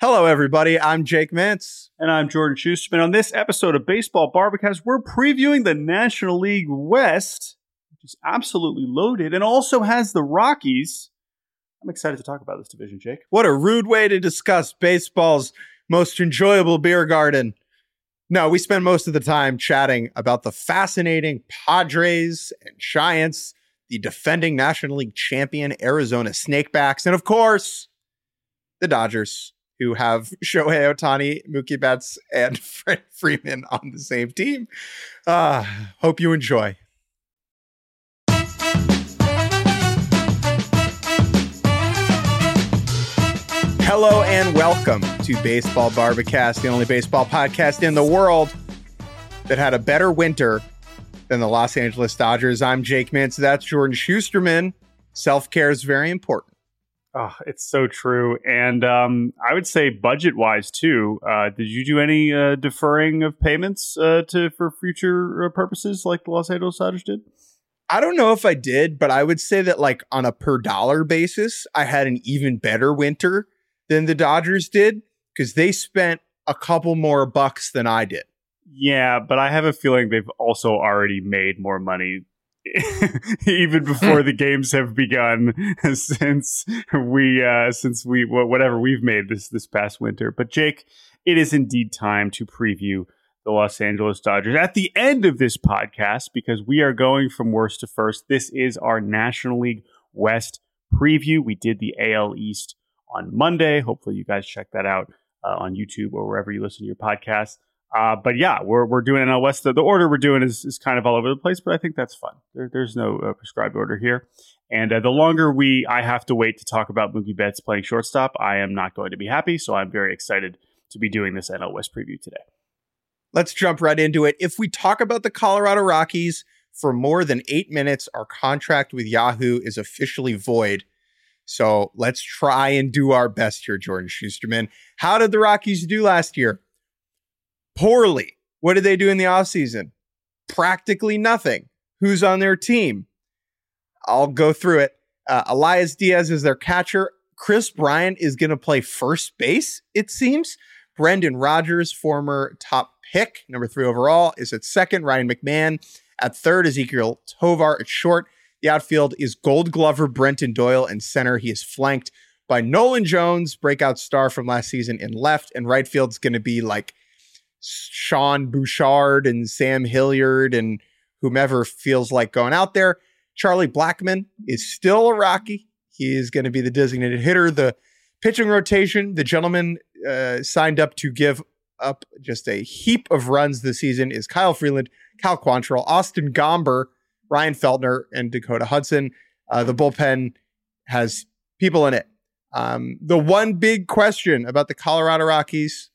Hello, everybody. I'm Jake Mintz. And I'm Jordan Schusterman. On this episode of Baseball Barbacast, we're previewing the National League West, which is absolutely loaded and also has the Rockies. I'm excited to talk about this division, Jake. What a rude way to discuss baseball's most enjoyable beer garden. No, we spend most of the time chatting about the fascinating Padres and Giants, the defending National League champion Arizona Snakebacks, and of course, the Dodgers, who have Shohei Ohtani, Mookie Betts, and Fred Freeman on the same team. Hope you enjoy. Hello and welcome to Baseball Barbacast, the only baseball podcast in the world that had a better winter than the Los Angeles Dodgers. I'm Jake Mintz. That's Jordan Schusterman. Self-care is very important. Oh, it's so true. And I would say budget-wise, too. Did you do any deferring of payments for future purposes like the Los Angeles Dodgers did? I don't know if I did, but I would say that like on a per dollar basis, I had an even better winter than the Dodgers did because they spent a couple more bucks than I did. Yeah, but I have a feeling they've also already made more money even before the games have begun since we whatever we've made this past winter. But Jake, it is indeed time to preview the Los Angeles Dodgers at the end of this podcast because we are going from worst to first. This is our National League West preview. We did the AL East on Monday. Hopefully you guys check that out on YouTube or wherever you listen to your podcast. But yeah, we're doing NL West. The order we're doing is kind of all over the place, but I think that's fun. There's no prescribed order here. And the longer I have to wait to talk about Mookie Betts playing shortstop, I am not going to be happy. So I'm very excited to be doing this NL West preview today. Let's jump right into it. If we talk about the Colorado Rockies for more than 8 minutes, our contract with Yahoo is officially void. So let's try and do our best here, Jordan Schusterman. How did the Rockies do last year? Poorly. What did they do in the offseason? Practically nothing. Who's on their team? I'll go through it. Elias Diaz is their catcher. Chris Bryant is going to play first base, it seems. Brendan Rodgers, former top pick, number 3 overall, is at second. Ryan McMahon at third. Ezekiel Tovar at short. The outfield is Gold Glover Brenton Doyle, and center he is flanked by Nolan Jones, breakout star from last season, in left. And right field's going to be like Sean Bouchard and Sam Hilliard and whomever feels like going out there. Charlie Blackmon is still a Rocky. He is going to be the designated hitter. The pitching rotation, the gentleman signed up to give up just a heap of runs this season is Kyle Freeland, Cal Quantrill, Austin Gomber, Ryan Feltner, and Dakota Hudson. The bullpen has people in it. The one big question about the Colorado Rockies,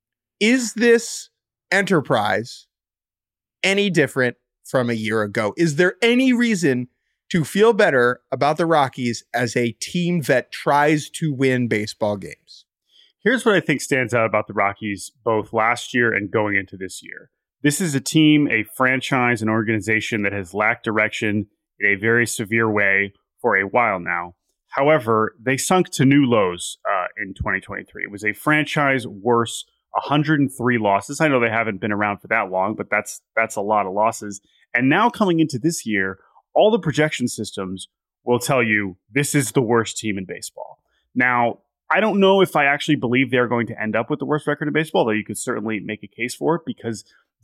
is this enterprise any different from a year ago? Is there any reason to feel better about the Rockies as a team that tries to win baseball games? Here's what I think stands out about the Rockies both last year and going into this year. This is a team, a franchise, an organization that has lacked direction in a very severe way for a while now. However, they sunk to new lows in 2023. It was a franchise worse, 103 losses. I know they haven't been around for that long, but that's a lot of losses. And now coming into this year, all the projection systems will tell you this is the worst team in baseball. Now, I don't know if I actually believe they're going to end up with the worst record in baseball, though you could certainly make a case for it because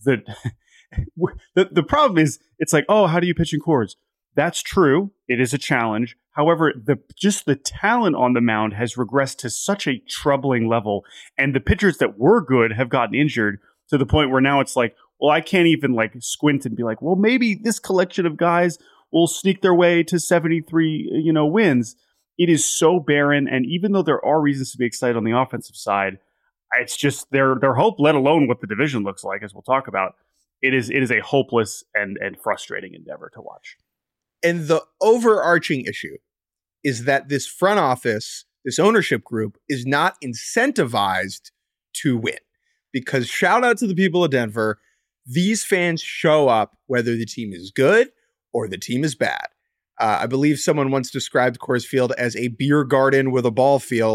the problem is it's like, oh, how do you pitch in Coors? That's true. It is a challenge. However, the talent on the mound has regressed to such a troubling level. And the pitchers that were good have gotten injured to the point where now it's like, well, I can't even like squint and be like, well, maybe this collection of guys will sneak their way to 73, wins. It is so barren. And even though there are reasons to be excited on the offensive side, it's just their hope, let alone what the division looks like, as we'll talk about. It is a hopeless and frustrating endeavor to watch. And the overarching issue is that this front office, this ownership group, is not incentivized to win. Because shout out to the people of Denver, these fans show up whether the team is good or the team is bad. I believe someone once described Coors Field as a beer garden with a ball field.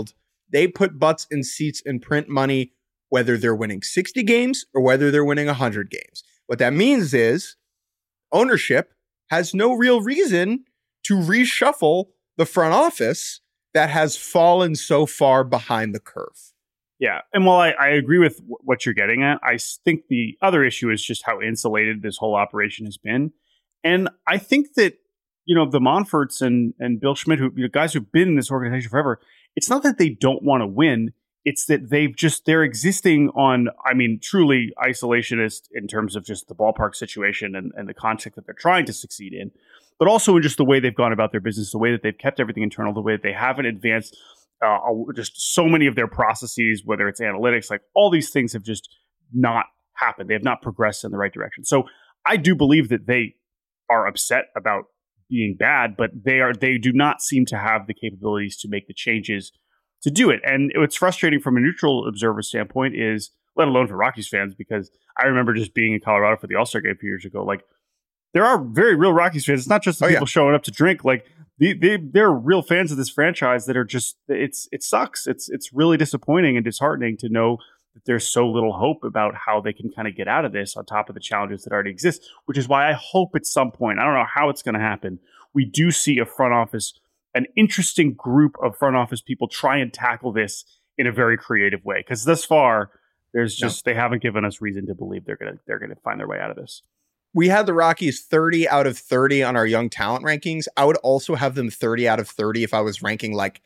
They put butts in seats and print money, whether they're winning 60 games or whether they're winning 100 games. What that means is ownership has no real reason to reshuffle the front office that has fallen so far behind the curve. Yeah. And while I agree with what you're getting at, I think the other issue is just how insulated this whole operation has been. And I think that, the Monforts and Bill Schmidt, guys who've been in this organization forever, it's not that they don't want to win. It's that they're existing on, truly isolationist in terms of just the ballpark situation and the context that they're trying to succeed in, but also in just the way they've gone about their business, the way that they've kept everything internal, the way that they haven't advanced just so many of their processes, whether it's analytics, like all these things have just not happened. They have not progressed in the right direction. So I do believe that they are upset about being bad, but they do not seem to have the capabilities to make the changes to do it. And what's frustrating from a neutral observer standpoint is, let alone for Rockies fans, because I remember just being in Colorado for the All-Star game a few years ago, like there are very real Rockies fans. It's not just the people showing up to drink. Like they're real fans of this franchise that are just, it sucks. It's really disappointing and disheartening to know that there's so little hope about how they can kind of get out of this on top of the challenges that already exist, which is why I hope at some point, I don't know how it's going to happen, we do see a front office, an interesting group of front office people try and tackle this in a very creative way. Because thus far, they haven't given us reason to believe they're gonna find their way out of this. We had the Rockies 30 out of 30 on our young talent rankings. I would also have them 30 out of 30 if I was ranking like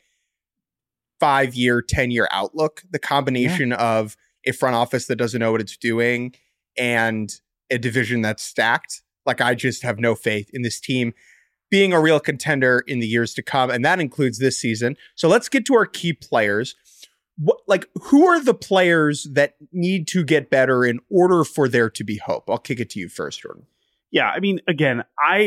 5-year, 10-year outlook. The combination of a front office that doesn't know what it's doing and a division that's stacked. Like, I just have no faith in this team being a real contender in the years to come. And that includes this season. So let's get to our key players. Who are the players that need to get better in order for there to be hope? I'll kick it to you first, Jordan. Yeah, again,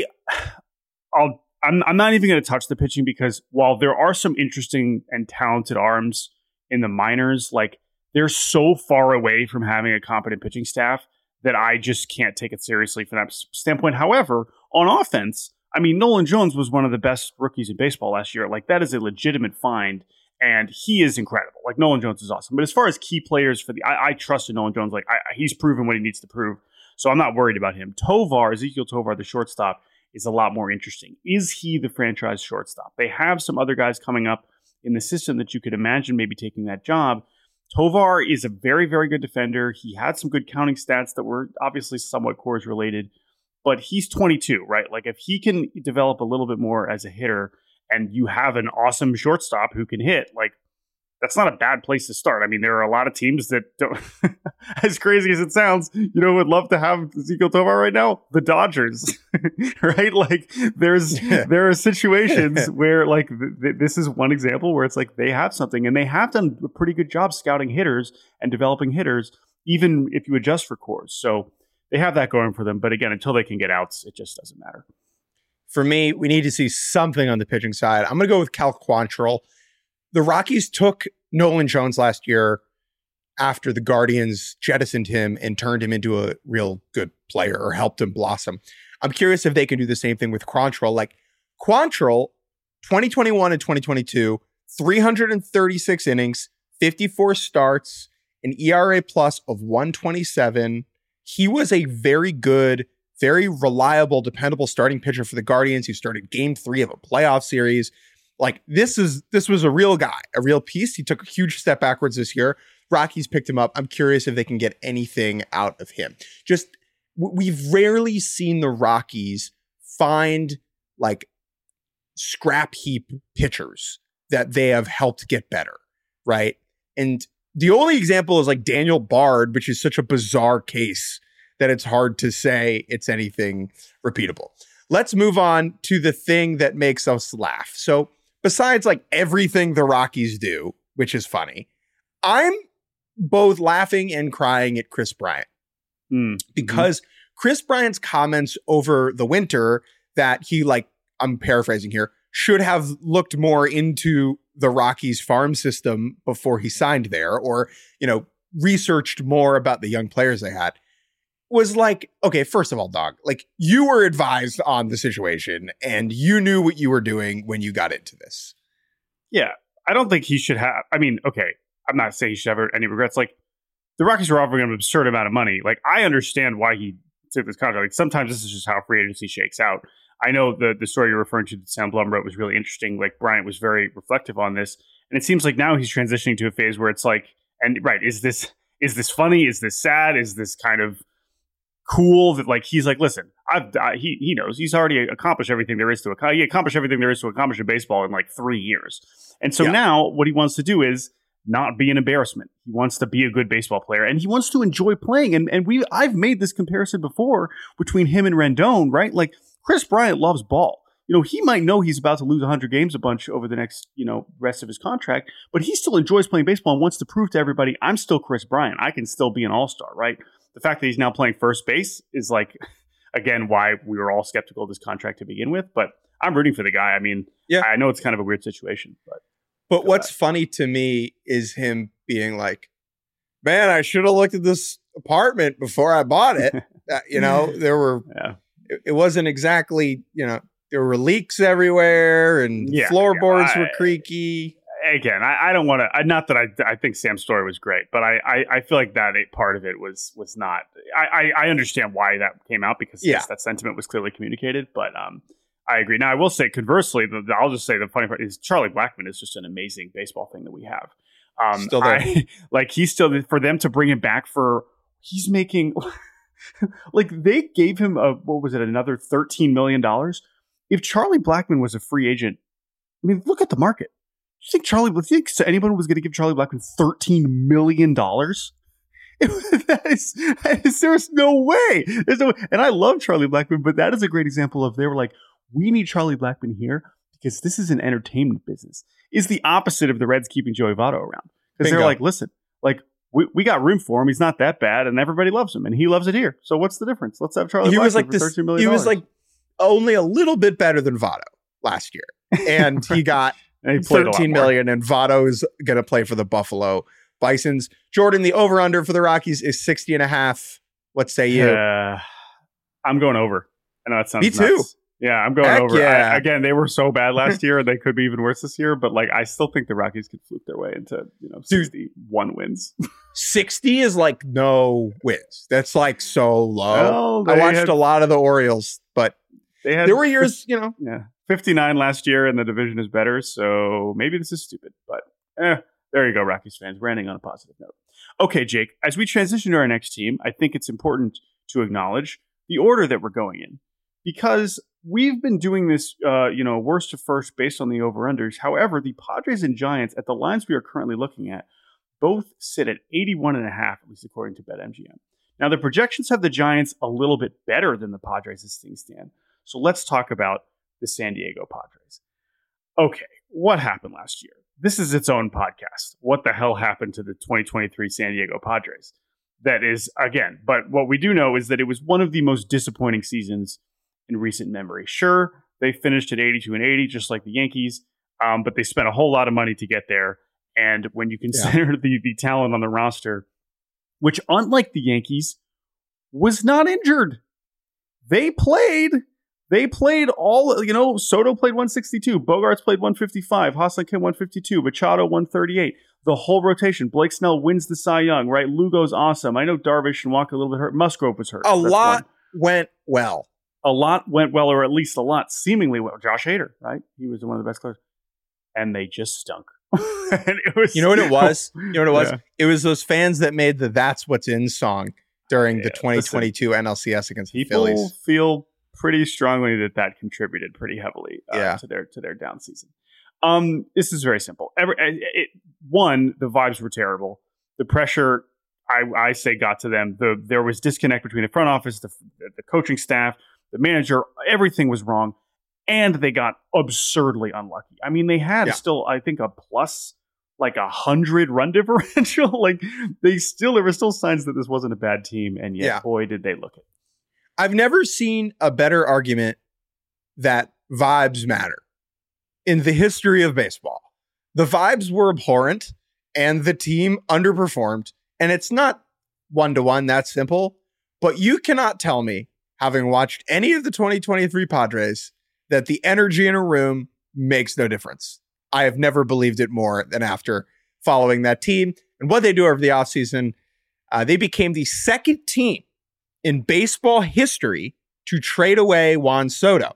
I'm not even going to touch the pitching, because while there are some interesting and talented arms in the minors, like they're so far away from having a competent pitching staff that I just can't take it seriously from that standpoint. However, on offense, Nolan Jones was one of the best rookies in baseball last year. Like, that is a legitimate find. And he is incredible. Like, Nolan Jones is awesome. But as far as key players I trust in Nolan Jones. Like, he's proven what he needs to prove. So I'm not worried about him. Ezekiel Tovar, the shortstop, is a lot more interesting. Is he the franchise shortstop? They have some other guys coming up in the system that you could imagine maybe taking that job. Tovar is a very, very good defender. He had some good counting stats that were obviously somewhat Coors related. But he's 22, right? Like, if he can develop a little bit more as a hitter, and you have an awesome shortstop who can hit, like, that's not a bad place to start. There are a lot of teams that don't, as crazy as it sounds, would love to have Ezekiel Tovar right now. The Dodgers, right? Like, there are situations where, like, this is one example where it's like they have something, and they have done a pretty good job scouting hitters and developing hitters, even if you adjust for Coors. So they have that going for them. But again, until they can get outs, it just doesn't matter. For me, we need to see something on the pitching side. I'm going to go with Cal Quantrill. The Rockies took Nolan Jones last year after the Guardians jettisoned him and turned him into a real good player, or helped him blossom. I'm curious if they can do the same thing with Quantrill. Like, Quantrill, 2021 and 2022, 336 innings, 54 starts, an ERA plus of 127. He was a very good, very reliable, dependable starting pitcher for the Guardians. He started game 3 of a playoff series. Like, this was a real guy, a real piece. He took a huge step backwards this year. Rockies picked him up. I'm curious if they can get anything out of him. Just, we've rarely seen the Rockies find like scrap heap pitchers that they have helped get better, right? And the only example is like Daniel Bard, which is such a bizarre case that it's hard to say it's anything repeatable. Let's move on to the thing that makes us laugh. So besides like everything the Rockies do, which is funny, I'm both laughing and crying at Chris Bryant. Because Chris Bryant's comments over the winter that he, like, I'm paraphrasing here, should have looked more into the Rockies farm system before he signed there, or, researched more about the young players they had, was like, okay, first of all, dog, like, you were advised on the situation and you knew what you were doing when you got into this. Yeah. I don't think he should have. I mean, okay, I'm not saying he should have any regrets. Like, the Rockies were offering him an absurd amount of money. Like, I understand why he took this contract. Like, sometimes this is just how free agency shakes out. I know the story you're referring to that Sam Blum wrote was really interesting. Like, Bryant was very reflective on this. And it seems like now he's transitioning to a phase where it's like, and right, is this funny? Is this sad? Is this kind of cool that, like, he's like, listen, he knows he's already accomplished everything there is to accomplish. He accomplished everything there is to accomplish in baseball in like 3 years. And so now what he wants to do is not be an embarrassment. He wants to be a good baseball player, and he wants to enjoy playing. And I've made this comparison before between him and Rendon, right? Like, Chris Bryant loves ball. You know, he might know he's about to lose 100 games a bunch over the next, rest of his contract, but he still enjoys playing baseball and wants to prove to everybody, I'm still Chris Bryant. I can still be an all-star, right? The fact that he's now playing first base is, like, again, why we were all skeptical of this contract to begin with. But I'm rooting for the guy. I mean, I know it's kind of a weird situation, but what's funny to me is him being like, man, I should have looked at this apartment before I bought it. There were, it wasn't exactly, there were leaks everywhere and floorboards were creaky. Again, I don't want to, not that I think Sam's story was great, but I feel like that part of it was not, I understand why that came out, because that sentiment was clearly communicated, but I agree. Now, I will say, conversely, I'll just say the funny part is Charlie Blackmon is just an amazing baseball thing that we have. Still there. He's still, for them to bring him back he's making, like, they gave him another $13 million. If Charlie Blackmon was a free agent, I mean, look at the market. Do you think anyone was going to give Charlie Blackmon $13 million? There's no way. And I love Charlie Blackmon, but that is a great example of, they were like, we need Charlie Blackmon here because this is an entertainment business. Is the opposite of the Reds keeping Joey Votto around. Because they're like, listen, like, we got room for him. He's not that bad, and everybody loves him, and he loves it here. So what's the difference? Let's have Charlie Blackmon for $13 million. He was like only a little bit better than Votto last year, and he got $13 million, and Votto is going to play for the Buffalo Bisons. Jordan, the over-under for the Rockies is 60.5. What say you? I'm going over. I know that sounds nuts. Me too. Yeah, I'm going over. Yeah. Again, they were so bad last year, and they could be even worse this year. But, like, I still think the Rockies could fluke their way into 61 wins. 60 is like no wins. That's like so low. Well, I watched a lot of the Orioles, but there were years, Yeah, 59 last year, and the division is better. So maybe this is stupid, but there you go, Rockies fans. We're ending on a positive note. Okay, Jake. As we transition to our next team, I think it's important to acknowledge the order that we're going in, because we've been doing this, worst to first based on the over-unders. However, the Padres and Giants, at the lines we are currently looking at, both sit at 81.5, at least according to BetMGM. Now, the projections have the Giants a little bit better than the Padres as things stand. So let's talk about the San Diego Padres. Okay, what happened last year? This is its own podcast. What the hell happened to the 2023 San Diego Padres? That is, again, but what we do know is that it was one of the most disappointing seasons in recent memory. Sure, they finished at 82-80, just like the Yankees, but they spent a whole lot of money to get there. And when you consider the talent on the roster, which, unlike the Yankees, was not injured, they played all, Soto played 162, Bogarts played 155, Ha-Seong-Kim 152, Machado 138. The whole rotation. Blake Snell wins the Cy Young, right? Lugo's awesome. I know Darvish and Walker a little bit hurt. Musgrove was hurt. A lot went well. Or at least a lot seemingly well. Josh Hader, right? He was one of the best players. And they just stunk. And it was, you know what it was? Yeah. It was those fans that made the That's What's In song during the 2022 NLCS against the Phillies. People feel pretty strongly that contributed pretty heavily to their down season. This is very simple. One, the vibes were terrible. The pressure, I say, got to them. There was disconnect between the front office, the coaching staff, the manager. Everything was wrong, and they got absurdly unlucky. I mean, they had still, I think, a plus like 100 run differential. Like there were still signs that this wasn't a bad team, and yet, boy, did they look it. I've never seen a better argument that vibes matter in the history of baseball. The vibes were abhorrent and the team underperformed. And it's not 1-to-1 that simple, but you cannot tell me, having watched any of the 2023 Padres, that the energy in a room makes no difference. I have never believed it more than after following that team. And what they do over the offseason, they became the second team in baseball history to trade away Juan Soto.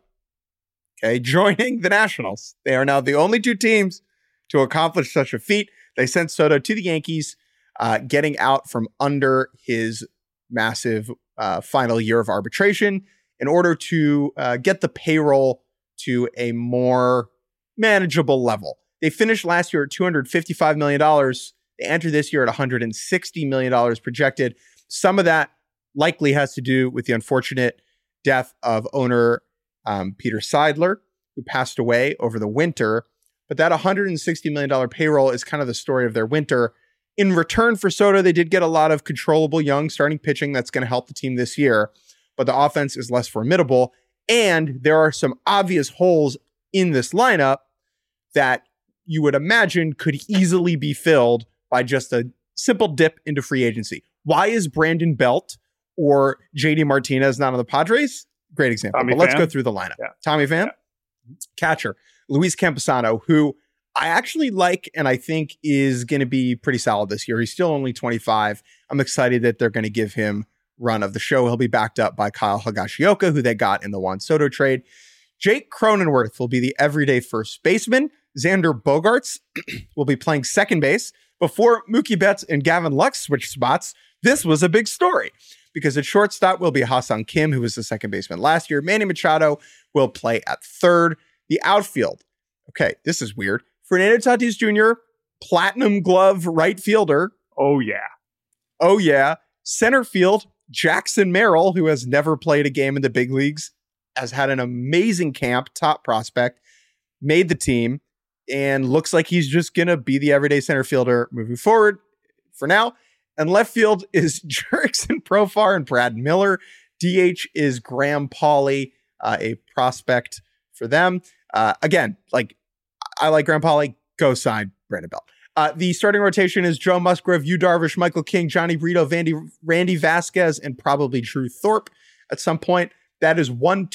Okay, joining the Nationals. They are now the only two teams to accomplish such a feat. They sent Soto to the Yankees, getting out from under his massive final year of arbitration in order to get the payroll to a more manageable level. They finished last year at $255 million. They entered this year at $160 million projected. Some of that likely has to do with the unfortunate death of owner Peter Seidler, who passed away over the winter. But that $160 million payroll is kind of the story of their winter. In return for Soto, they did get a lot of controllable young starting pitching that's going to help the team this year. But the offense is less formidable. And there are some obvious holes in this lineup that you would imagine could easily be filled by just a simple dip into free agency. Why is Brandon Belt or JD Martinez not on the Padres? Great example. Tommy but let's Pham. go through the lineup. Yeah. Tommy Pham, Yeah. Catcher, Luis Camposano, who I actually like and I think is going to be pretty solid this year. He's still only 25. I'm excited that they're going to give him run of the show. He'll be backed up by Kyle Higashioka, who they got in the Juan Soto trade. Jake Cronenworth will be the everyday first baseman. Xander Bogaerts will be playing second base. Before Mookie Betts and Gavin Lux switch spots, this was a big story because at shortstop will be Ha-Seong Kim, who was the second baseman last year. Manny Machado will play at third. The outfield. Okay, this is weird. Fernando Tatis Jr., platinum glove right fielder. Oh, yeah. Oh, yeah. Center field, Jackson Merrill, who has never played a game in the big leagues, has had an amazing camp, top prospect, made the team, and looks like he's just going to be the everyday center fielder moving forward for now. And left field is Jurickson Profar and Brad Miller. DH is Graham Pauley, a prospect for them. Again, like I like Graham Pauley. Go sign Brandon Belt. The starting rotation is Joe Musgrove, Yu Darvish, Michael King, Johnny Brito, Randy Vasquez, and probably Drew Thorpe at some point. That is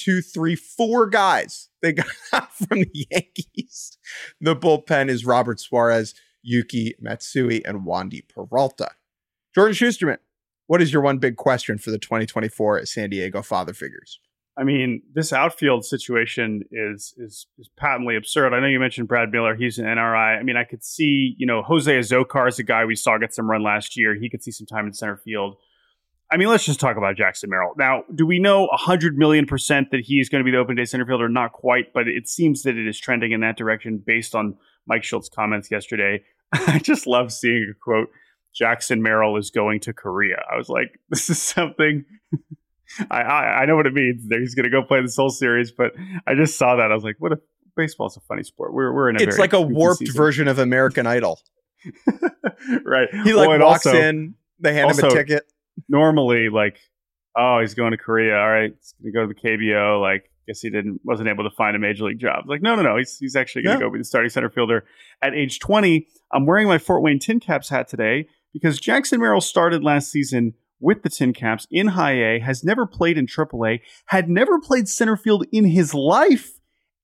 4 guys they got from the Yankees. The bullpen is Robert Suarez, Yuki Matsui, and Wandy Peralta. Jordan Schusterman, what is your one big question for the 2024 San Diego father figures? I mean, this outfield situation is patently absurd. I know you mentioned Brad Miller. He's an NRI. I mean, I could see, Jose Azocar is a guy we saw get some run last year. He could see some time in center field. I mean, let's just talk about Jackson Merrill. Now, do we know 100,000,000% that he is going to be the open day center fielder? Not quite, but it seems that it is trending in that direction based on Mike Schultz's comments yesterday. I just love seeing a quote, Jackson Merrill is going to Korea. I was like, this is something... I know what it means. He's going to go play this whole series, but I just saw that. I was like, what if baseball's a funny sport? We're in a It's like a warped season. Version of American Idol. Right. He walks in, they hand him a ticket. Normally, he's going to Korea. All right, he's going to go to the KBO. Guess he wasn't able to find a major league job. No. He's actually going to go be the starting center fielder at age 20. I'm wearing my Fort Wayne Tin Caps hat today because Jackson Merrill started last season with the Tin Caps in High A, has never played in AAA, had never played center field in his life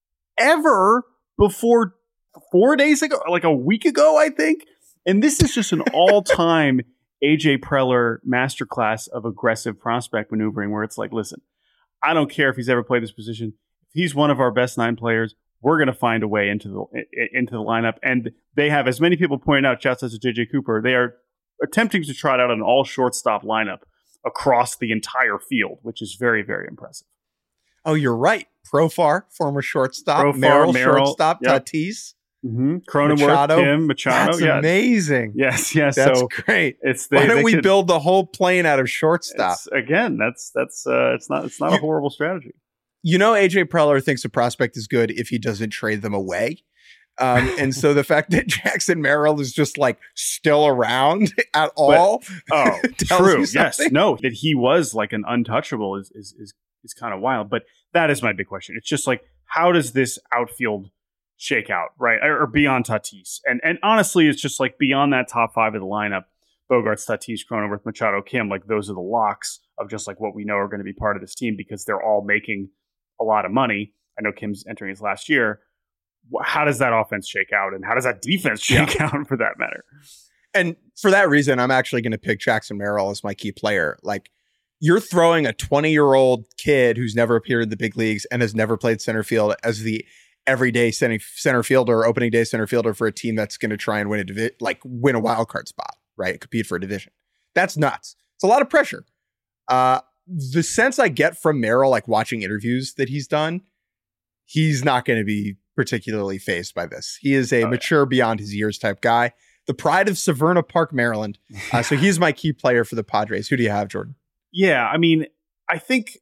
ever before 4 days ago, like a week ago, I think. And this is just an all-time AJ Preller masterclass of aggressive prospect maneuvering where it's like, listen, I don't care if he's ever played this position. If he's one of our best 9 players, we're going to find a way into the lineup. And they have, as many people point out, shouts out to JJ Cooper, they are attempting to trot out an all shortstop lineup across the entire field, which is very, very impressive. Oh, you're right. Profar, former shortstop. Merrill, shortstop. Yep. Tatis. Mm-hmm. Cronenworth, Kim, Machado. That's amazing. Yes. That's great. Why don't we build the whole plane out of shortstop? It's not a horrible strategy. AJ Preller thinks a prospect is good if he doesn't trade them away. And so the fact that Jackson Merrill is just still around at all. True. Yes. No, that he was an untouchable is kind of wild. But that is my big question. It's just how does this outfield shake out, right? Or beyond Tatis? And honestly, it's just beyond that top 5 of the lineup, Bogaerts, Tatis, Cronenworth, Machado, Kim, those are the locks of just what we know are going to be part of this team because they're all making a lot of money. I know Kim's entering his last year. how does that offense shake out, and how does that defense shake out for that matter? And for that reason, I'm actually going to pick Jackson Merrill as my key player. Like, you're throwing a 20-year-old kid who's never appeared in the big leagues and has never played center field as the everyday center fielder or opening day center fielder for a team that's going to try and win a wild card spot, right? Compete for a division. That's nuts. It's a lot of pressure. The sense I get from Merrill, like watching interviews that he's done, he's not going to be particularly fazed by this. He is a mature beyond his years type guy. The pride of Severna Park, Maryland. So he's my key player for the Padres. Who do you have, Jordan? Yeah, I mean, I think,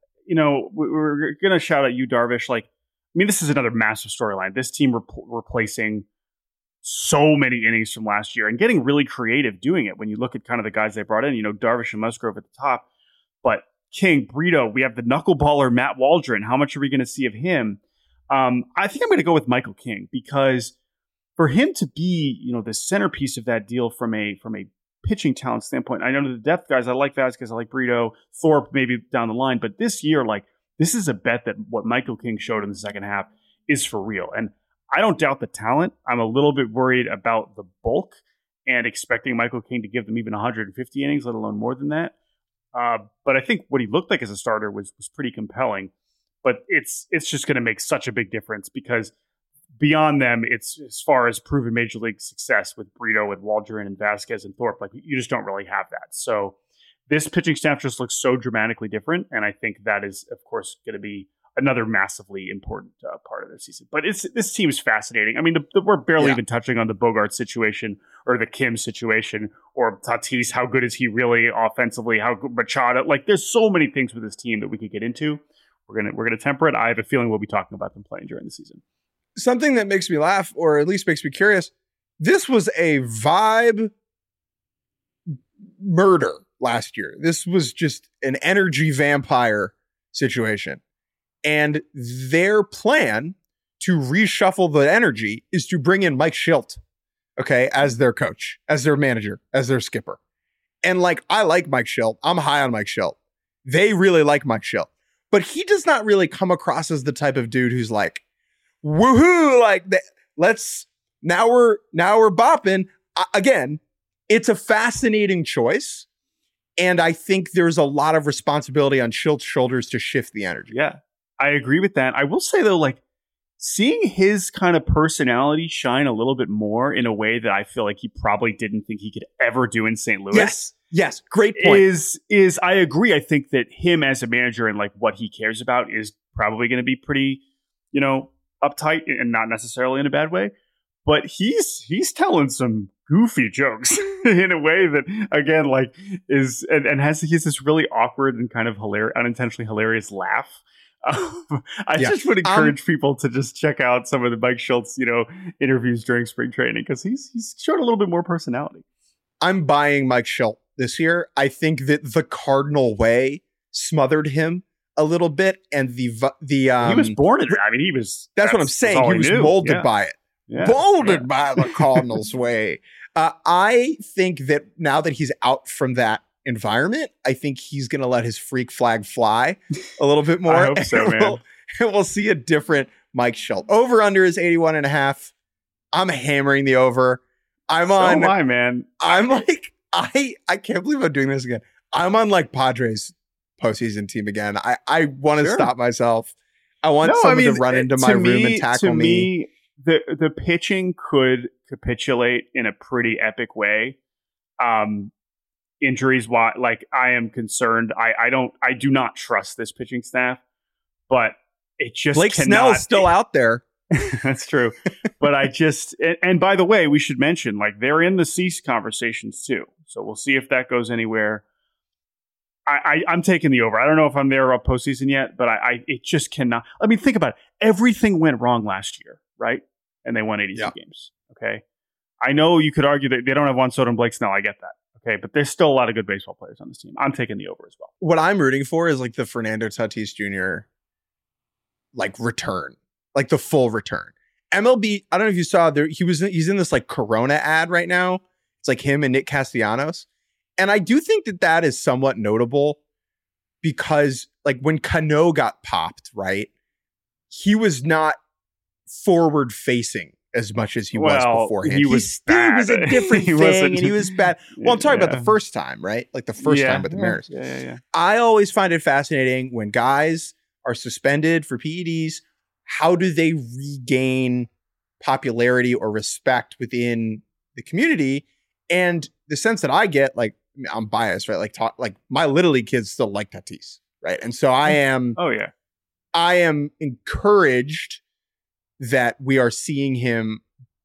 we're going to shout at you, Darvish. Like, I mean, this is another massive storyline. This team replacing so many innings from last year and getting really creative doing it when you look at kind of the guys they brought in, Darvish and Musgrove at the top. But King, Brito, we have the knuckleballer Matt Waldron. How much are we going to see of him? I think I'm going to go with Michael King because for him to be, the centerpiece of that deal from a pitching talent standpoint, I know the depth guys, I like Vasquez, I like Brito, Thorpe maybe down the line, but this year, this is a bet that what Michael King showed in the second half is for real. And I don't doubt the talent. I'm a little bit worried about the bulk and expecting Michael King to give them even 150 innings, let alone more than that. But I think what he looked like as a starter was pretty compelling. But it's just going to make such a big difference because beyond them, it's as far as proven major league success with Brito, with Waldron and Vasquez and Thorpe, you just don't really have that. So this pitching staff just looks so dramatically different. And I think that is, of course, going to be another massively important part of the season. But this team is fascinating. I mean, we're barely even touching on the Bogart situation or the Kim situation or Tatis. How good is he really offensively? How good Machado? There's so many things with this team that we could get into. We're gonna temper it. I have a feeling we'll be talking about them playing during the season. Something that makes me laugh, or at least makes me curious. This was a vibe murder last year. This was just an energy vampire situation. And their plan to reshuffle the energy is to bring in Mike Shildt, okay, as their coach, as their manager, as their skipper. And I like Mike Shildt. I'm high on Mike Shildt. They really like Mike Shildt. But he does not really come across as the type of dude who's woohoo, now we're bopping. Again, it's a fascinating choice. And I think there's a lot of responsibility on Schilt's shoulders to shift the energy. Yeah. I agree with that. I will say, though, seeing his kind of personality shine a little bit more in a way that I feel like he probably didn't think he could ever do in St. Louis. Yes. Great point. Is I agree. I think that him as a manager and what he cares about is probably going to be pretty, uptight and not necessarily in a bad way. But he's telling some goofy jokes in a way that, again, is and has this really awkward and kind of unintentionally hilarious laugh. I just would encourage people to just check out some of the Mike Shildt, interviews during spring training because he's showed a little bit more personality. I'm buying Mike Shildt this year. I think that the Cardinal way smothered him a little bit, and the he was born in it. I mean, that's what I'm saying. He was molded by it, molded by the Cardinals way. I think that now that he's out from that environment, I think he's going to let his freak flag fly a little bit more. I hope so, man. We'll see a different Mike Shildt. Over under is 81.5. I'm hammering the over. I'm man. I'm I can't believe I'm doing this again. I'm on Padres postseason team again. I want to stop myself. I want someone to run into my room and tackle me. The pitching could capitulate in a pretty epic way. Injuries, I am concerned. I do not trust this pitching staff, but it just Blake Snell's still out there. That's true. But and by the way, we should mention, they're in the Cease conversations too. So we'll see if that goes anywhere. I'm taking the over. I don't know if I'm there up postseason yet, but it just cannot. I mean, think about it. Everything went wrong last year, right? And they won 82 games. Okay. I know you could argue that they don't have Juan Soto and Blake Snell. I get that. Okay. But there's still a lot of good baseball players on this team. I'm taking the over as well. What I'm rooting for is the Fernando Tatis Jr. Return, the full return. MLB, I don't know if you saw there, he's in this Corona ad right now. It's him and Nick Castellanos. And I do think that is somewhat notable because when Cano got popped, right, he was not forward facing as much as he was beforehand. He was still was a different thing, and he was bad. Well, I'm talking about the first time, right? Like the first time with the Mariners. Yeah. I always find it fascinating when guys are suspended for PEDs. How do they regain popularity or respect within the community? And the sense that I get, like, I'm biased, right? Like my Little League kids still like Tatis, right? And so I am. Oh yeah. I am encouraged that we are seeing him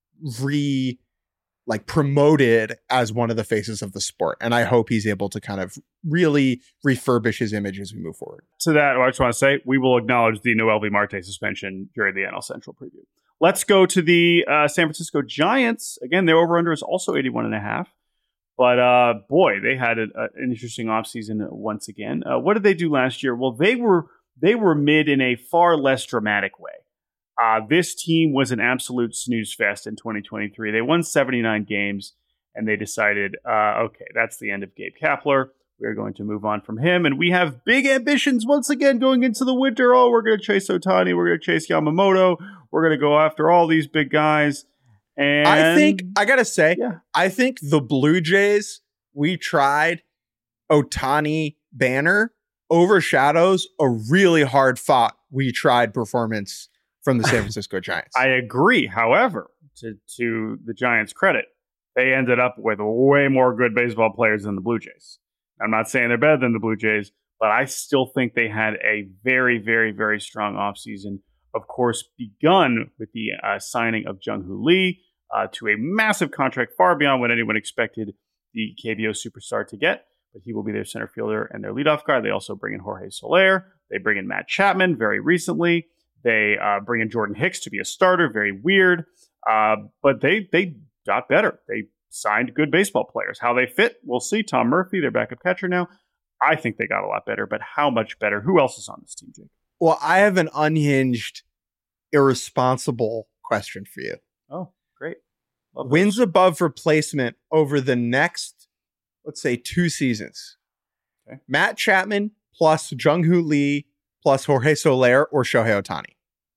promoted as one of the faces of the sport. And I hope he's able to kind of really refurbish his image as we move forward. To that, I just want to say, we will acknowledge the Noelvi Marte suspension during the NL Central preview. Let's go to the San Francisco Giants. Again, their over-under is also 81.5. But boy, they had an interesting offseason once again. What did they do last year? Well, they were mid in a far less dramatic way. This team was an absolute snooze fest in 2023. They won 79 games, and they decided, okay, that's the end of Gabe Kapler. We're going to move on from him, and we have big ambitions once again going into the winter. Oh, we're going to chase Ohtani. We're going to chase Yamamoto. We're going to go after all these big guys. And I got to say, I think the Blue Jays, we tried Ohtani banner overshadows a really hard fought we tried performance from the San Francisco Giants. I agree. However, to the Giants' credit, they ended up with way more good baseball players than the Blue Jays. I'm not saying they're better than the Blue Jays, but I still think they had a very, very, very strong offseason. Of course, begun with the signing of Jung-Hoo Lee to a massive contract far beyond what anyone expected the KBO superstar to get. But he will be their center fielder and their leadoff guy. They also bring in Jorge Soler. They bring in Matt Chapman very recently. They bring in Jordan Hicks to be a starter. Very weird. But they got better. They signed good baseball players. How they fit, we'll see. Tom Murphy, their backup catcher now. I think they got a lot better, but how much better? Who else is on this team, Jake? Well, I have an unhinged, irresponsible question for you. Oh, great. Wins above replacement over the next, let's say, 2 seasons. Okay. Matt Chapman plus Jung-Hoo Lee plus Jorge Soler or Shohei Ohtani.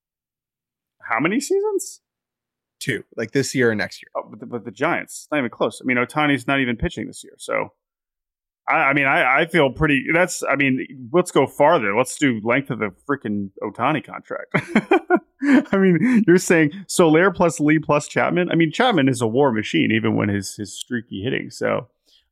How many seasons? 2, like this year or next year. Oh, but the Giants, not even close. I mean, Ohtani's not even pitching this year. So, I feel pretty, let's go farther. Let's do length of the freaking Ohtani contract. I mean, you're saying Soler plus Lee plus Chapman. I mean, Chapman is a war machine, even when his streaky hitting. So,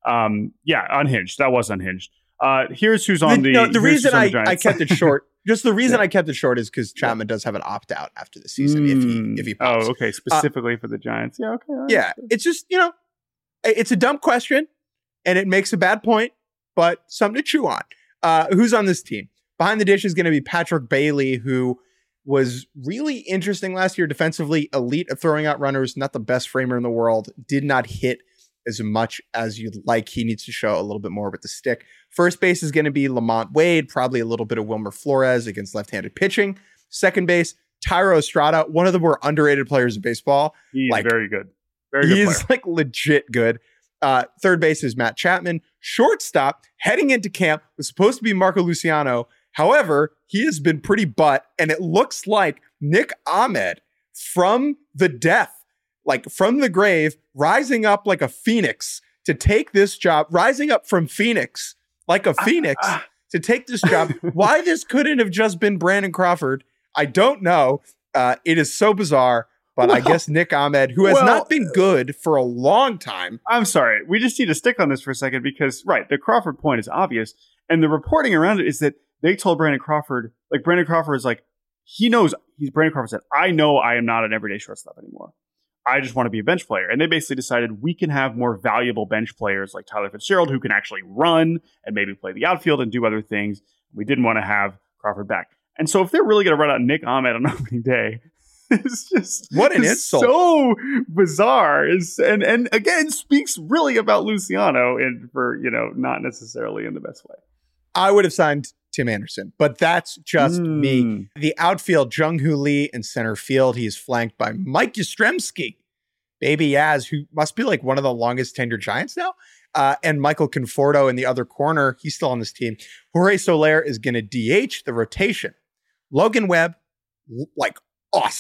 unhinged. That was unhinged. Here's who's on the reason I kept it short. Just the reason I kept it short is because Chapman does have an opt out after the season if he pops. Oh, okay. Specifically for the Giants. Yeah. Okay. Right. Yeah. It's just it's a dumb question, and it makes a bad point, but something to chew on. Who's on this team? Behind the dish is going to be Patrick Bailey, who was really interesting last year defensively, elite at throwing out runners, not the best framer in the world, did not hit as much as you'd like. He needs to show a little bit more with the stick. First base is going to be Lamont Wade, probably a little bit of Wilmer Flores against left-handed pitching. Second base, Tyro Estrada, one of the more underrated players in baseball. He's very good. Very good He's player. Legit good. Third base is Matt Chapman. Shortstop, heading into camp, was supposed to be Marco Luciano. However, he has been pretty butt, and it looks like Nick Ahmed from the death, from the grave, rising up like a phoenix to take this job, rising up from Phoenix like a phoenix to take this job. Why this couldn't have just been Brandon Crawford, I don't know. It is so bizarre, but I guess Nick Ahmed, who has not been good for a long time. I'm sorry. We just need to stick on this for a second because, the Crawford point is obvious. And the reporting around it is that they told Brandon Crawford, Brandon Crawford is he knows, Brandon Crawford said, I know I am not an everyday shortstop anymore. I just want to be a bench player. And they basically decided we can have more valuable bench players like Tyler Fitzgerald who can actually run and maybe play the outfield and do other things. We didn't want to have Crawford back. And so if they're really going to run out Nick Ahmed on opening day, it's just what an insult. So bizarre. And again, speaks really about Luciano and for, not necessarily in the best way. I would have signed Tim Anderson, but that's just me. The outfield, Jung-Hoo Lee in center field. He is flanked by Mike Yastrzemski, Baby Yaz, who must be one of the longest tenured Giants now. And Michael Conforto in the other corner. He's still on this team. Jorge Soler is going to DH the rotation. Logan Webb, awesome.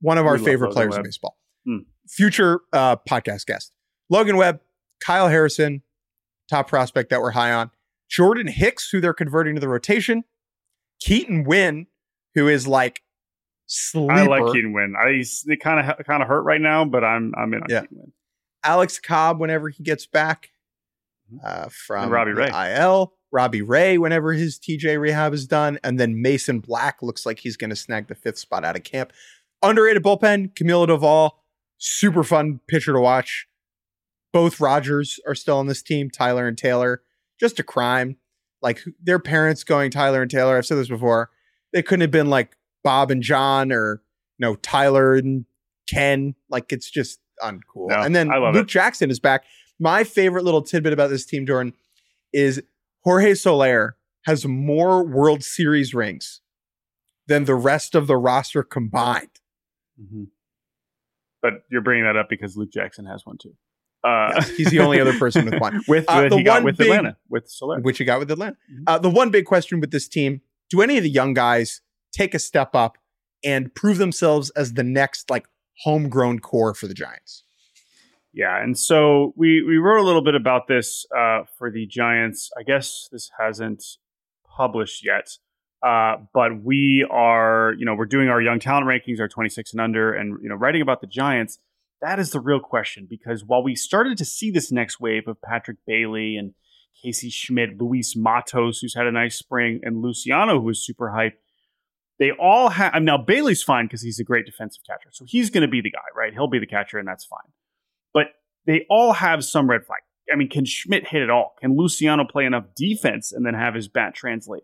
One of our We love favorite Logan players in Webb. baseball. Hmm. Future podcast guest. Logan Webb, Kyle Harrison, top prospect that we're high on. Jordan Hicks, who they're converting to the rotation. Keaton Wynn, who is like sleeper. I like Keaton Wynn. They kind of hurt right now, but I'm in on Keaton Wynn. Alex Cobb, whenever he gets back from And Robbie Ray. IL. Robbie Ray, whenever his TJ rehab is done. And then Mason Black looks like he's going to snag the 5th spot out of camp. Underrated bullpen, Camilo Doval. Super fun pitcher to watch. Both Rogers are still on this team, Tyler and Taylor. Just a crime. Like their parents going Tyler and Taylor. I've said this before. They couldn't have been like Bob and John or Tyler and Ken. Like it's just uncool. No, and then Luke Jackson is back. My favorite little tidbit about this team, Jordan, is Jorge Soler has more World Series rings than the rest of the roster combined. Mm-hmm. But you're bringing that up because Luke Jackson has one too. Yes, he's the only other person with one. Atlanta, with Soler. Which he got with Atlanta. The one big question with this team, do any of the young guys take a step up and prove themselves as the next like homegrown core for the Giants? Yeah, and so we wrote a little bit about this for the Giants. I guess this hasn't published yet, but we are, we're doing our young talent rankings, our 26 and under, and writing about the Giants. That is the real question, because while we started to see this next wave of Patrick Bailey and Casey Schmidt, Luis Matos, who's had a nice spring, and Luciano, who is super hyped, they all have. Now Bailey's fine because he's a great defensive catcher, so he's going to be the guy, right? He'll be the catcher, and that's fine. But they all have some red flag. I mean, can Schmidt hit it all? Can Luciano play enough defense and then have his bat translate?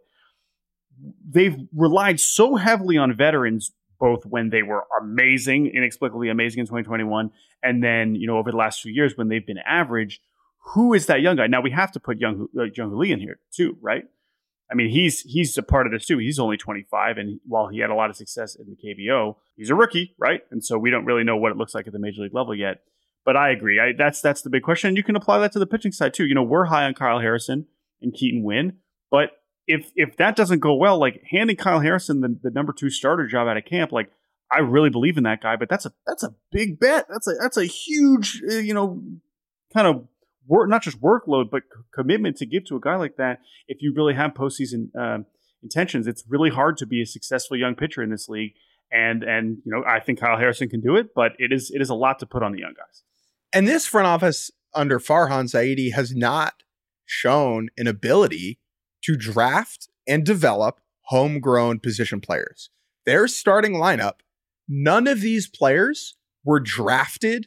They've relied so heavily on veterans, both when they were amazing, inexplicably amazing in 2021, and then, over the last few years when they've been average. Who is that young guy? Now, we have to put Jung-Hoo Lee in here, too, right? I mean, he's a part of this, too. He's only 25, and while he had a lot of success in the KBO, he's a rookie, right? And so we don't really know what it looks like at the major league level yet. But I agree. That's the big question. And you can apply that to the pitching side, too. We're high on Kyle Harrison and Keaton Wynn, but if that doesn't go well, like handing Kyle Harrison the number 2 starter job out of camp, like I really believe in that guy, but that's a big bet. That's a huge, kind of not just workload, but commitment to give to a guy like that. If you really have postseason intentions, it's really hard to be a successful young pitcher in this league. And I think Kyle Harrison can do it, but it is a lot to put on the young guys. And this front office under Farhan Zaidi has not shown an ability to draft and develop homegrown position players. Their starting lineup, none of these players were drafted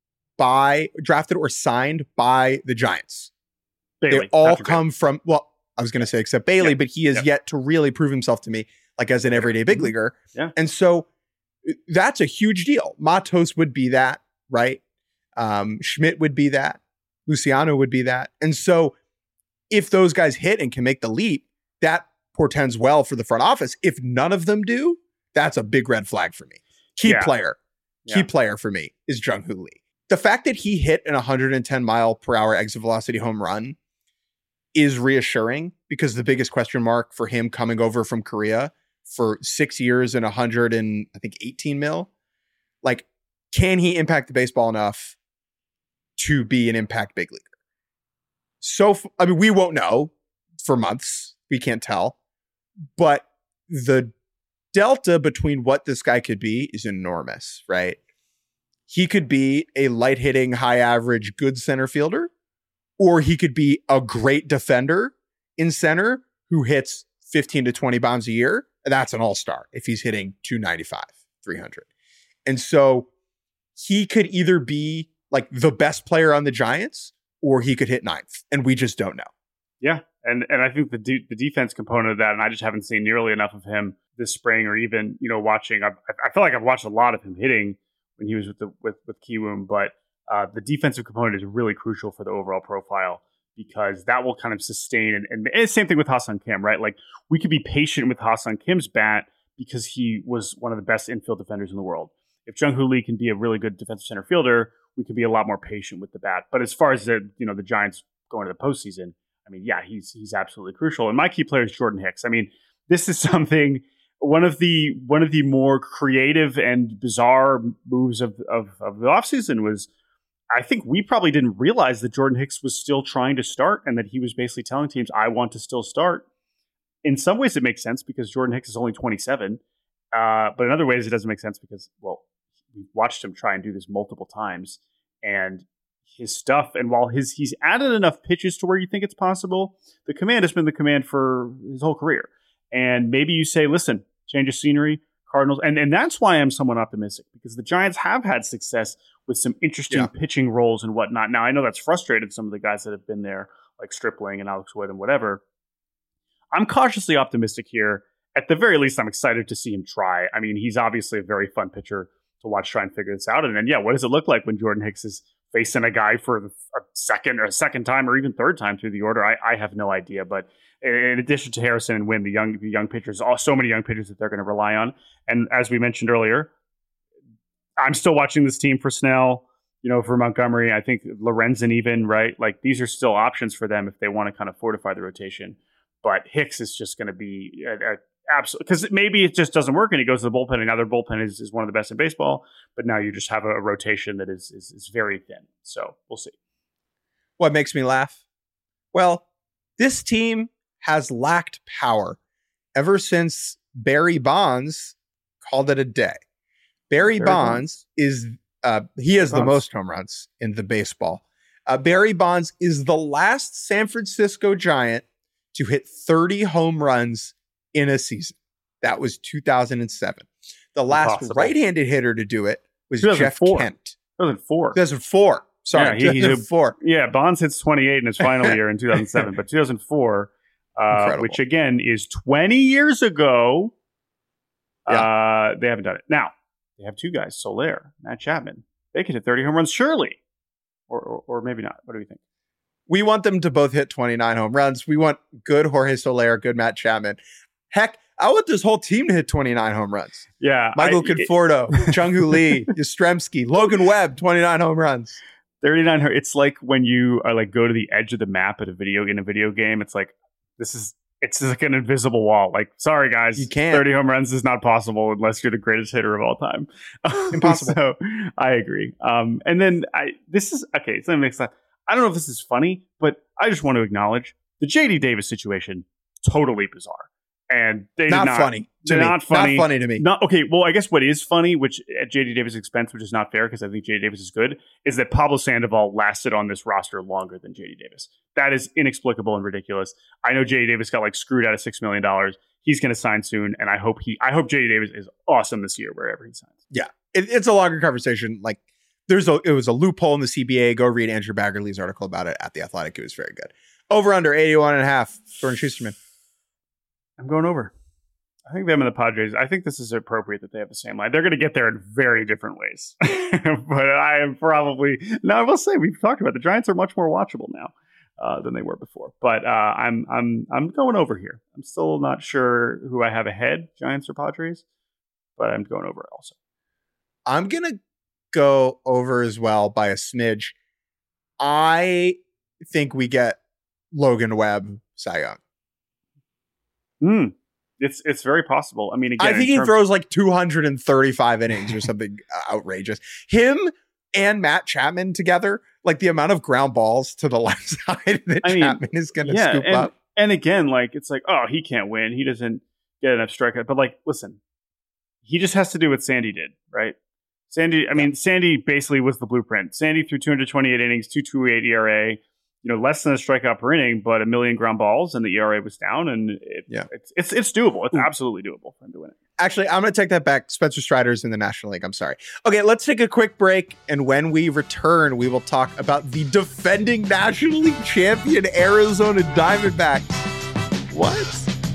or signed by the Giants. Bailey, they all come from, I was going to say except Bailey, but he has yet to really prove himself to me like as an everyday big leaguer. Yeah. And so that's a huge deal. Matos would be that, right? Schmidt would be that. Luciano would be that. And so if those guys hit and can make the leap, that portends well for the front office. If none of them do, that's a big red flag for me. Key player for me is Jung-Hoo Lee. The fact that he hit an 110 mile per hour exit velocity home run is reassuring, because the biggest question mark for him coming over from Korea for 6 years and 18 mil, like, can he impact the baseball enough to be an impact big leaguer? So, we won't know for months. We can't tell. But the delta between what this guy could be is enormous, right? He could be a light hitting, high average, good center fielder, or he could be a great defender in center who hits 15 to 20 bombs a year. That's an all-star if he's hitting 295, 300. And so he could either be like the best player on the Giants, or he could hit 9th, and we just don't know. Yeah, and I think the defense component of that, and I just haven't seen nearly enough of him this spring, or even watching. I feel like I've watched a lot of him hitting when he was with Kiwoom, but the defensive component is really crucial for the overall profile, because that will kind of sustain. And same thing with Ha-Seong Kim, right? Like, we could be patient with Ha-Seong Kim's bat because he was one of the best infield defenders in the world. If Jung-Hoo Lee can be a really good defensive center fielder, we could be a lot more patient with the bat. But as far as the Giants going to the postseason, he's absolutely crucial. And my key player is Jordan Hicks. This is something one of the more creative and bizarre moves of the offseason was, I think we probably didn't realize that Jordan Hicks was still trying to start and that he was basically telling teams, I want to still start. In some ways it makes sense because Jordan Hicks is only 27. But in other ways it doesn't make sense because, well, we've watched him try and do this multiple times, and his stuff, and while he's added enough pitches to where you think it's possible, the command has been the command for his whole career. And maybe you say, listen, change of scenery, Cardinals. And that's why I'm somewhat optimistic, because the Giants have had success with some interesting pitching roles and whatnot. Now, I know that's frustrated some of the guys that have been there, like Stripling and Alex Wood and whatever. I'm cautiously optimistic here. At the very least, I'm excited to see him try. I mean, he's obviously a very fun pitcher to watch try and figure this out. And then, what does it look like when Jordan Hicks is facing a guy for a second time or even third time through the order? I have no idea. But in addition to Harrison and Wynn, the young pitchers, so many young pitchers that they're going to rely on. And as we mentioned earlier, I'm still watching this team for Snell, for Montgomery. I think Lorenzen even, right? Like, these are still options for them if they want to kind of fortify the rotation. But Hicks is just going to be absolutely, because maybe it just doesn't work and he goes to the bullpen, and now their bullpen is one of the best in baseball. But now you just have a rotation that is very thin. So we'll see. What makes me laugh? Well, this team has lacked power ever since Barry Bonds called it a day. Barry Bonds is he has the most home runs in the baseball. Barry Bonds is the last San Francisco Giant to hit 30 home runs in a season. That was 2007. The last right-handed hitter to do it was Jeff Kent. 2004. Sorry, 2004. Bonds hits 28 in his final year in 2007, but 2004, which again is 20 years ago, they haven't done it. Now, they have two guys, Soler, Matt Chapman. They could hit 30 home runs, surely. Or maybe not. What do you think? We want them to both hit 29 home runs. We want good Jorge Soler, good Matt Chapman. Heck, I want this whole team to hit 29 home runs. Yeah. Michael Conforto, Jung-Hoo Lee, Yastrzemski, Logan Webb, 29 home runs. 39. It's like when you are go to the edge of the map in a video game. It's like, it's like an invisible wall. Like, sorry guys, you can't. 30 home runs is not possible unless you're the greatest hitter of all time. Impossible. So I agree. And then so let me make sense. I don't know if this is funny, but I just want to acknowledge the JD Davis situation. Totally bizarre. And not funny to me. Okay. Well, I guess what is funny, which at JD Davis' expense, which is not fair because I think JD Davis is good, is that Pablo Sandoval lasted on this roster longer than JD Davis. That is inexplicable and ridiculous. I know JD Davis got screwed out of $6 million. He's going to sign soon, and I hope JD Davis is awesome this year wherever he signs. Yeah, it's a longer conversation. It was a loophole in the CBA. Go read Andrew Baggerly's article about it at The Athletic. It was very good. Over under 81.5. Jordan Schusterman. I'm going over. I think them and the Padres, I think this is appropriate that they have the same line. They're going to get there in very different ways. But I am probably... No, I will say, we've talked about the Giants are much more watchable now than they were before. But I'm going over here. I'm still not sure who I have ahead, Giants or Padres, but I'm going over also. I'm going to go over as well by a smidge. I think we get Logan Webb Cy Young. It's very possible. I mean, again, I think he throws 235 innings or something outrageous. Him and Matt Chapman together, the amount of ground balls to the left side that Chapman is going to scoop up. And again, it's he can't win. He doesn't get enough strikeout. But listen, he just has to do what Sandy did, right? Sandy basically was the blueprint. Sandy threw 228 innings, 2.28 ERA, less than a strikeout per inning, but 1 million ground balls, and the ERA was down, and it's doable. It's absolutely doable for him to win it. Actually, I'm going to take that back. Spencer Strider's in the National League. I'm sorry. Okay, let's take a quick break, and when we return, we will talk about the defending National League champion Arizona Diamondbacks. What?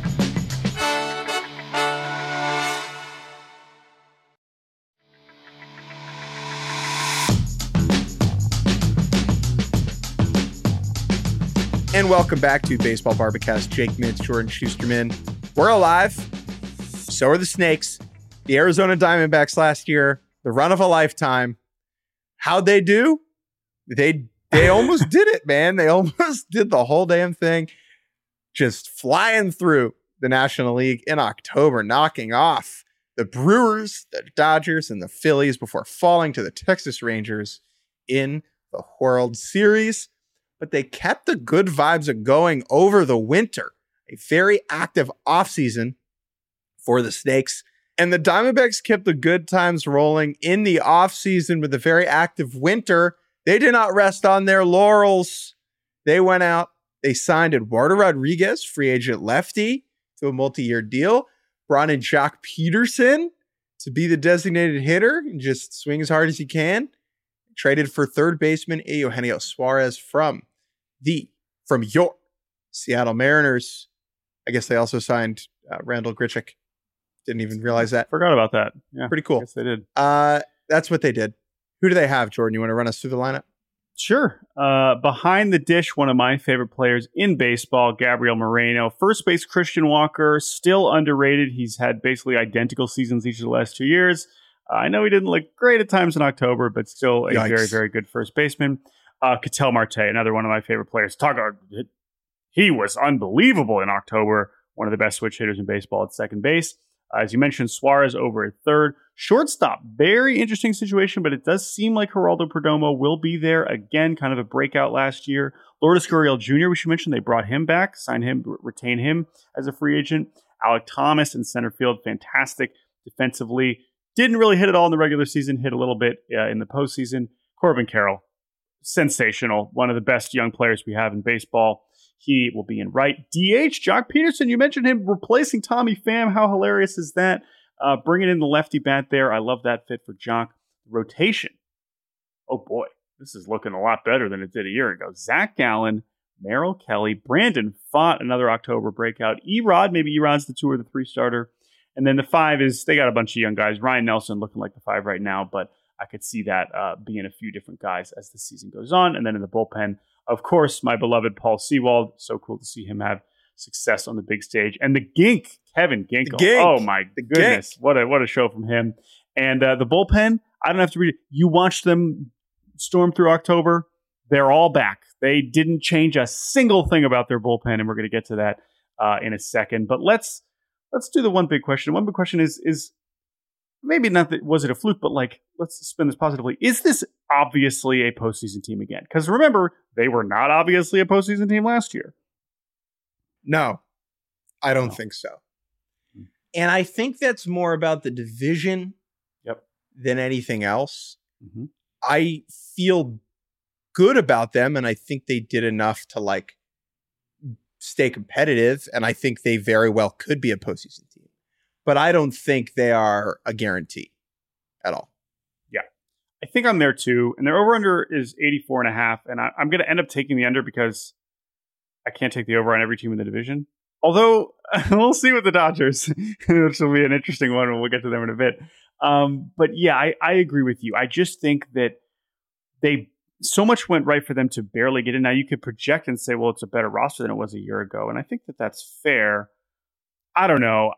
And welcome back to Baseball Barbacast. Jake Mintz, Jordan Schusterman. We're alive. So are the Snakes. The Arizona Diamondbacks last year, the run of a lifetime. How'd they do? They almost did it, man. They almost did the whole damn thing. Just flying through. the National League in October, knocking off the Brewers, the Dodgers, and the Phillies before falling to the Texas Rangers in the World Series. But they kept the good vibes going over the winter, a very active offseason for the Snakes. And the Diamondbacks kept the good times rolling in the offseason with a very active winter. They did not rest on their laurels. They went out, they signed Eduardo Rodriguez, free agent lefty, to a multi-year deal. Brought in Jock Peterson to be the designated hitter and just swing as hard as he can. Traded for third baseman Eugenio Suarez from your Seattle Mariners. I guess they also signed Randall Grichuk. Didn't even realize that. Forgot about that. Yeah, pretty cool. Yes, they did. That's what they did. Who do they have, Jordan? You want to run us through the lineup? Sure. Behind the dish, one of my favorite players in baseball, Gabriel Moreno. First base, Christian Walker, still underrated. He's had basically identical seasons each of the last 2 years. I know he didn't look great at times in October, but still a very, very good first baseman. Ketel Marte, another one of my favorite players. He was unbelievable in October. One of the best switch hitters in baseball at second base. As you mentioned, Suarez over at third. Shortstop, very interesting situation, but it does seem like Geraldo Perdomo will be there again, kind of a breakout last year. Lourdes Gurriel Jr., we should mention, they brought him back, signed him, retain him as a free agent. Alec Thomas in center field, fantastic defensively. Didn't really hit it all in the regular season, hit a little bit in the postseason. Corbin Carroll, sensational, one of the best young players we have in baseball. He will be in right. DH, Jock Peterson, you mentioned him replacing Tommy Pham. How hilarious is that? Bringing in the lefty bat there. I love that fit for Jock. Rotation. Oh boy, this is looking a lot better than it did a year ago. Zach Gallen, Merrill Kelly, Brandon Pfaadt, another October breakout. Erod, maybe Erod's the 2 or the 3 starter. And then the 5 is, they got a bunch of young guys. Ryan Nelson looking like the 5 right now, but I could see that being a few different guys as the season goes on. And then in the bullpen, of course, my beloved Paul Sewald. So cool to see him have success on the big stage. And the Gink, Kevin Ginkel. Oh my goodness. What a show from him. And the bullpen, I don't have to read it. You watched them storm through October. They're all back. They didn't change a single thing about their bullpen, and we're going to get to that in a second. But let's do the one big question. One big question is maybe not that was it a fluke, but like, let's spin this positively. Is this obviously a postseason team again? Because remember, they were not obviously a postseason team last year. No, I don't think so. And I think that's more about the division than anything else. Mm-hmm. I feel good about them, and I think they did enough to like stay competitive, and I think they very well could be a postseason team. But I don't think they are a guarantee at all. Yeah. I think I'm there too. And their over-under is 84.5. And I'm going to end up taking the under because I can't take the over on every team in the division. Although, we'll see with the Dodgers, which will be an interesting one when we'll get to them in a bit. But yeah, I agree with you. I just think that so much went right for them to barely get in. Now, you could project and say, well, it's a better roster than it was a year ago. And I think that that's fair. I don't know.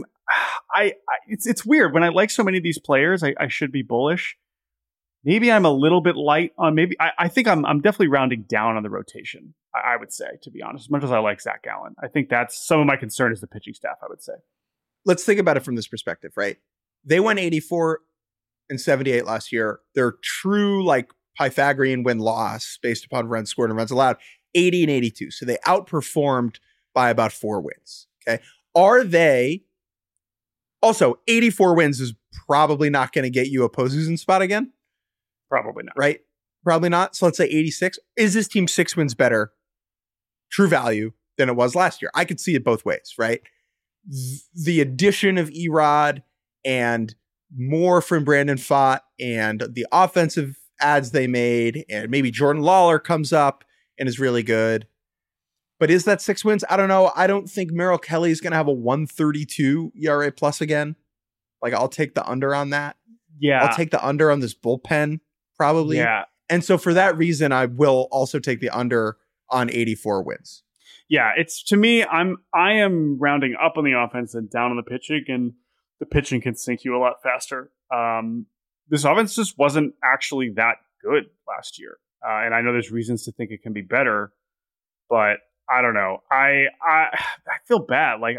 It's weird. When I like so many of these players, I should be bullish. Maybe I'm a little bit light on I think I'm definitely rounding down on the rotation, I would say, to be honest, as much as I like Zach Gallen. I think that's some of my concern is the pitching staff, I would say. Let's think about it from this perspective, right? They went 84 and 78 last year. Their true like Pythagorean win-loss based upon runs scored and runs allowed, 80 and 82. So they outperformed by about 4 wins. Okay. Are they also 84 wins is probably not going to get you a postseason spot again? Probably not. Right? Probably not. So let's say 86. Is this team 6 wins better, true value, than it was last year? I could see it both ways, right? The addition of Erod and more from Brandon Pfaadt and the offensive ads they made, and maybe Jordan Lawler comes up and is really good. But is that 6 wins? I don't know. I don't think Merrill Kelly is going to have a 132 ERA plus again. Like, I'll take the under on that. Yeah. I'll take the under on this bullpen, probably. Yeah. And so for that reason, I will also take the under on 84 wins. Yeah, it's to me, I am rounding up on the offense and down on the pitching, and the pitching can sink you a lot faster. This offense just wasn't actually that good last year. And I know there's reasons to think it can be better, but I don't know. I feel bad. Like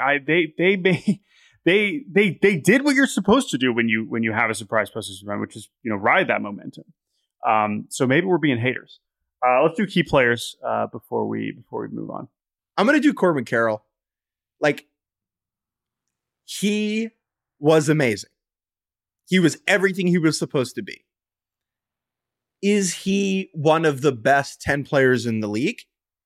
they did what you're supposed to do when you have a surprise postseason run, which is ride that momentum. So maybe we're being haters. Let's do key players before we move on. I'm gonna do Corbin Carroll. Like, he was amazing. He was everything he was supposed to be. Is he one of the best 10 players in the league?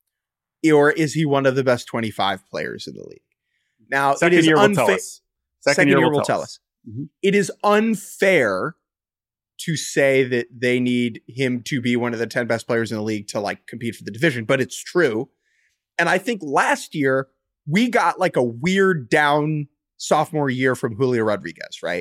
Or is he one of the best 25 players in the league? Now, Second year will tell us. Second year will tell us. Mm-hmm. It is unfair to say that they need him to be one of the 10 best players in the league to like compete for the division, but it's true. And I think last year we got like a weird down sophomore year from Julio Rodriguez, right?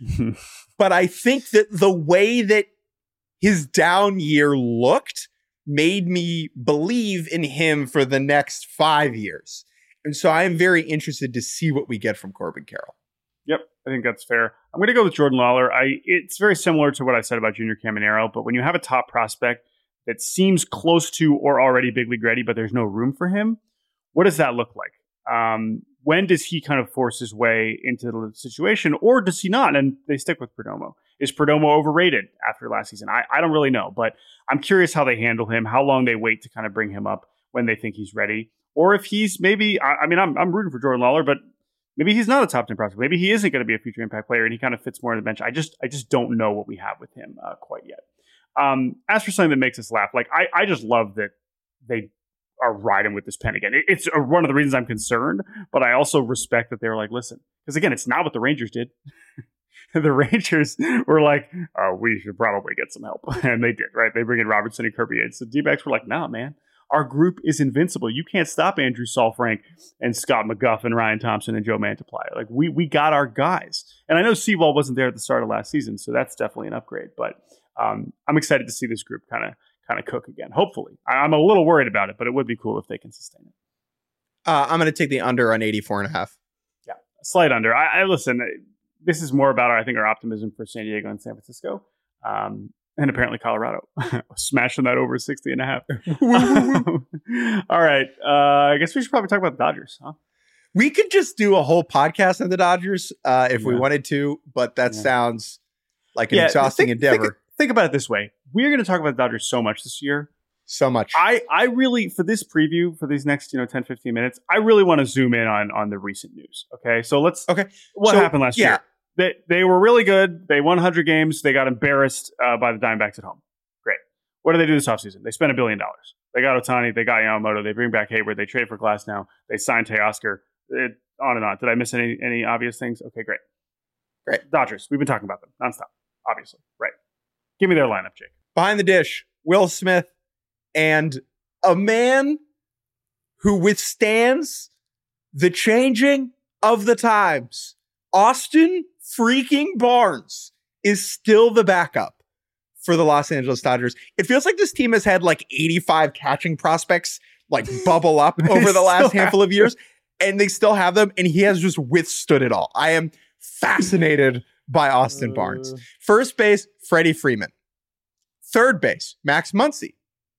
But I think that the way that his down year looked made me believe in him for the next 5 years. And so I am very interested to see what we get from Corbin Carroll. Yep, I think that's fair. I'm going to go with Jordan Lawler. It's very similar to what I said about Junior Caminero, but when you have a top prospect that seems close to or already big league ready, but there's no room for him, what does that look like? When does he kind of force his way into the situation, or does he not? And they stick with Perdomo. Is Perdomo overrated after last season? I don't really know, but I'm curious how they handle him, how long they wait to kind of bring him up when they think he's ready, or if he's maybe. I'm rooting for Jordan Lawler, but maybe he's not a top 10 prospect. Maybe he isn't going to be a future impact player, and he kind of fits more on the bench. I just don't know what we have with him quite yet. As for something that makes us laugh, like I just love that they are riding with this pen again. It's one of the reasons I'm concerned, but I also respect that they're like, listen, because again, it's not what the Rangers did. The Rangers were like, oh, we should probably get some help. And they did, right? They bring in Robertson and Kirby. So D-backs were like, nah, man, our group is invincible. You can't stop Andrew Saalfrank and Scott McGuff and Ryan Thompson and Joe Mantiply. Like, we got our guys. And I know Seawall wasn't there at the start of last season, so that's definitely an upgrade. But I'm excited to see this group kind of cook again. Hopefully. I'm a little worried about it, but it would be cool if they can sustain it. I'm going to take the under on 84.5. Yeah, a slight under. I listen, this is more about, I think, our optimism for San Diego and San Francisco. And apparently Colorado. Smashing that over 60.5. All right. I guess we should probably talk about the Dodgers, huh? We could just do a whole podcast on the Dodgers if we wanted to, but that sounds like an exhausting endeavor. Think about it this way. We're going to talk about the Dodgers so much this year. So much. I really, for this preview, for these next 10, 15 minutes, I really want to zoom in on the recent news. Okay. So what happened last year? They were really good. They won 100 games. They got embarrassed by the Diamondbacks at home. Great. What did they do this offseason? They spent $1 billion. They got Ohtani. They got Yamamoto. They bring back Hayward. They trade for Glasnow. They signed Teoscar. On and on. Did I miss any obvious things? Okay, great. Dodgers. We've been talking about them nonstop, obviously. Right. Give me their lineup, Jake. Behind the dish, Will Smith, and a man who withstands the changing of the times. Austin freaking Barnes is still the backup for the Los Angeles Dodgers. It feels like this team has had like 85 catching prospects like bubble up over the last handful of years, and they still have them, and he has just withstood it all. I am fascinated by Austin Barnes. First base, Freddie Freeman. Third base, Max Muncy.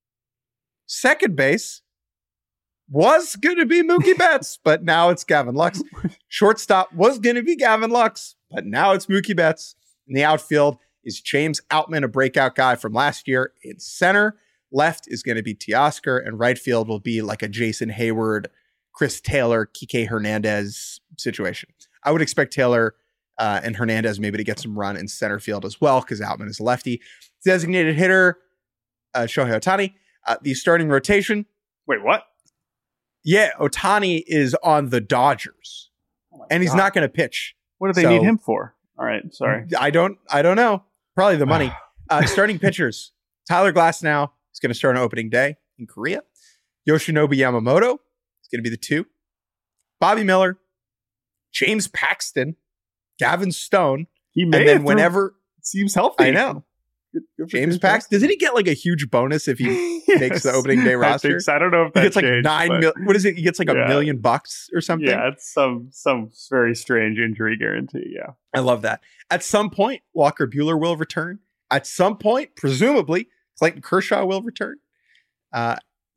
Second base was going to be Mookie Betts, but now it's Gavin Lux. Shortstop was going to be Gavin Lux, but now it's Mookie Betts. In the outfield is James Outman, a breakout guy from last year. In center, left is going to be Teoscar, and right field will be like a Jason Hayward, Chris Taylor, Kike Hernandez situation. I would expect Taylor and Hernandez maybe to get some run in center field as well, because Outman is a lefty. Designated hitter, Shohei Ohtani. The starting rotation. Wait, what? Yeah, Ohtani is on the Dodgers, and he's not going to pitch. What do they need him for? All right, sorry. I don't know. Probably the money. Starting pitchers. Tyler Glasnow is going to start on opening day in Korea. Yoshinobu Yamamoto is going to be the 2. Bobby Miller, James Paxton, Gavin Stone. He made and then whenever seems healthy. I know. James Paxton. Doesn't he get like a huge bonus if he makes the opening day roster? I think so. I don't know if that he gets like changed, 9 million. What is it? He gets like $1 million or something. Yeah, it's some very strange injury guarantee. Yeah, I love that. At some point, Walker Buehler will return. At some point, presumably, Clayton Kershaw will return.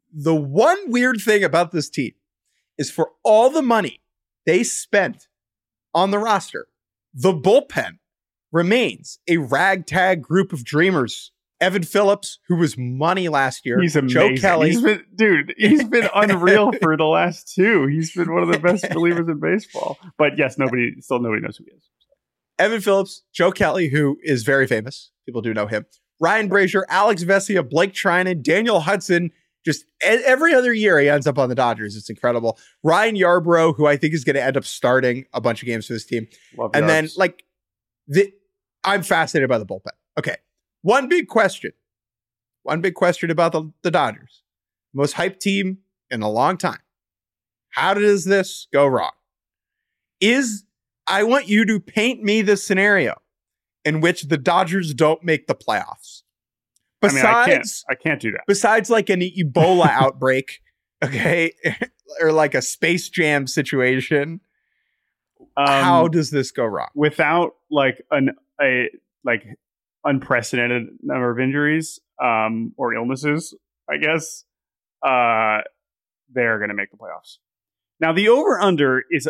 The one weird thing about this team is for all the money they spent on the roster, the bullpen remains a ragtag group of dreamers. Evan Phillips, who was money last year. He's amazing. Joe Kelly. He's been unreal for the last two. He's been one of the best relievers in baseball. But yes, nobody knows who he is. Evan Phillips, Joe Kelly, who is very famous. People do know him. Ryan Brazier, Alex Vesia, Blake Trinan, Daniel Hudson. Just every other year he ends up on the Dodgers. It's incredible. Ryan Yarbrough, who I think is going to end up starting a bunch of games for this team. Love and Yarbs. then, I'm fascinated by the bullpen. Okay. One big question about the Dodgers. Most hyped team in a long time. How does this go wrong? I want you to paint me the scenario in which the Dodgers don't make the playoffs. Besides, I can't do that. Besides like an Ebola outbreak, okay, or like a Space Jam situation, how does this go wrong? Without like a unprecedented number of injuries or illnesses, I guess, they're going to make the playoffs. Now, the over-under is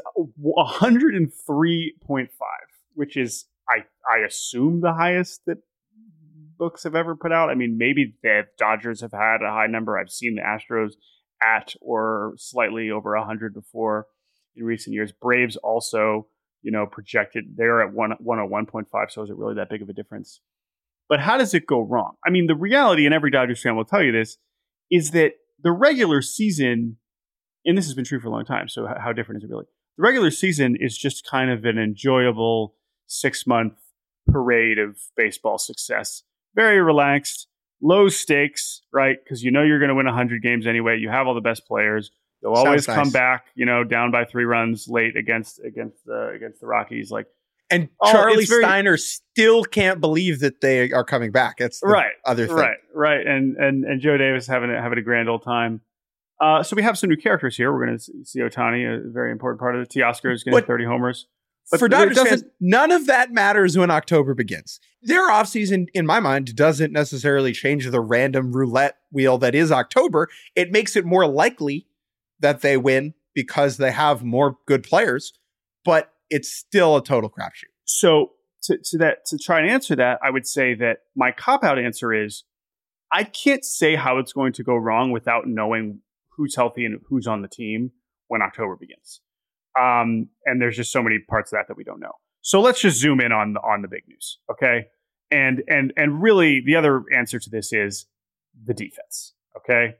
103.5, which is, I assume, the highest that books have ever put out. I mean, maybe the Dodgers have had a high number. I've seen the Astros at or slightly over 100 before in recent years. Braves also, projected they're at 101.5, so is it really that big of a difference? But how does it go wrong? I mean, the reality, and every Dodgers fan will tell you this, is that the regular season, and this has been true for a long time, so how different is it really? The regular season is just kind of an enjoyable 6-month parade of baseball success. Very relaxed, low stakes, right? Because you're going to win 100 games anyway. You have all the best players. They'll always come back, down by 3 runs late against the Rockies. And Charlie Steiner still can't believe that they are coming back. That's the other thing. Right. And Joe Davis having a grand old time. So we have some new characters here. We're going to see Ohtani, a very important part of it. Teoscar is getting 30 homers. But for Dodgers fans, none of that matters when October begins. Their offseason, in my mind, doesn't necessarily change the random roulette wheel that is October. It makes it more likely that they win because they have more good players, but it's still a total crapshoot. So to try and answer that, I would say that my cop-out answer is I can't say how it's going to go wrong without knowing who's healthy and who's on the team when October begins. And there's just so many parts of that we don't know. So let's just zoom in on the big news, okay? And really, the other answer to this is the defense, okay?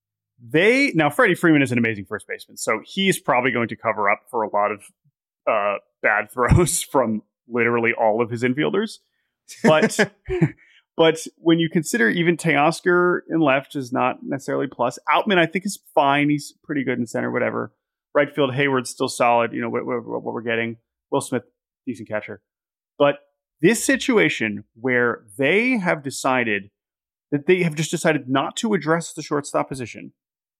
Now Freddie Freeman is an amazing first baseman, so he's probably going to cover up for a lot of bad throws from literally all of his infielders. But but when you consider even Teoscar in left is not necessarily plus. Outman, I think, is fine. He's pretty good in center, whatever. Right field, Hayward's still solid. What we're getting. Will Smith, decent catcher. But this situation where they have decided that they have just decided not to address the shortstop position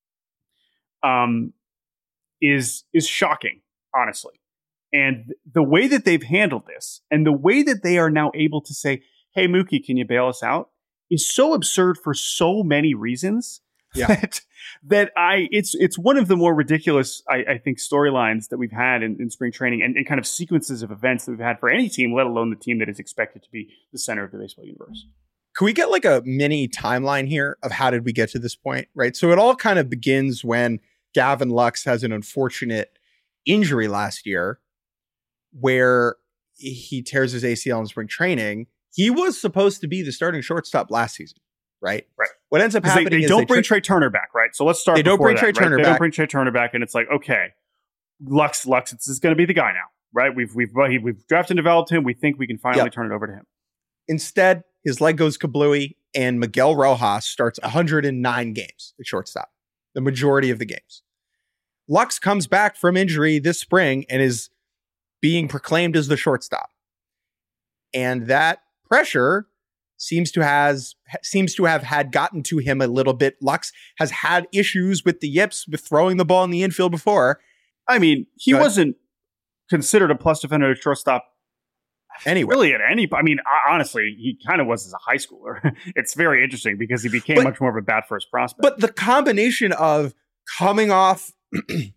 is shocking, honestly. And the way that they've handled this and the way that they are now able to say, hey, Mookie, can you bail us out? Is so absurd for so many reasons that it's one of the more ridiculous, I think, storylines that we've had in spring training and kind of sequences of events that we've had for any team, let alone the team that is expected to be the center of the baseball universe. Can we get like a mini timeline here of how did we get to this point, right? So it all kind of begins when Gavin Lux has an unfortunate injury last year where he tears his ACL in spring training. He was supposed to be the starting shortstop last season, right? Right. What ends up happening they don't bring Trey Turner back, right? So let's start. They don't bring Trey Turner back. They don't bring Trey Turner back, and it's like, okay, Lux is going to be the guy now, right? We've drafted and developed him. We think we can finally turn it over to him. Instead, his leg goes kablooey, and Miguel Rojas starts 109 games at shortstop, the majority of the games. Lux comes back from injury this spring and is being proclaimed as the shortstop. And that pressure seems to have had gotten to him a little bit. Lux has had issues with the yips, with throwing the ball in the infield before. I mean, he wasn't considered a plus defender at shortstop anyway. Really at any point. I mean, honestly, he kind of was as a high schooler. It's very interesting because he became much more of a bat first prospect. But the combination of coming off an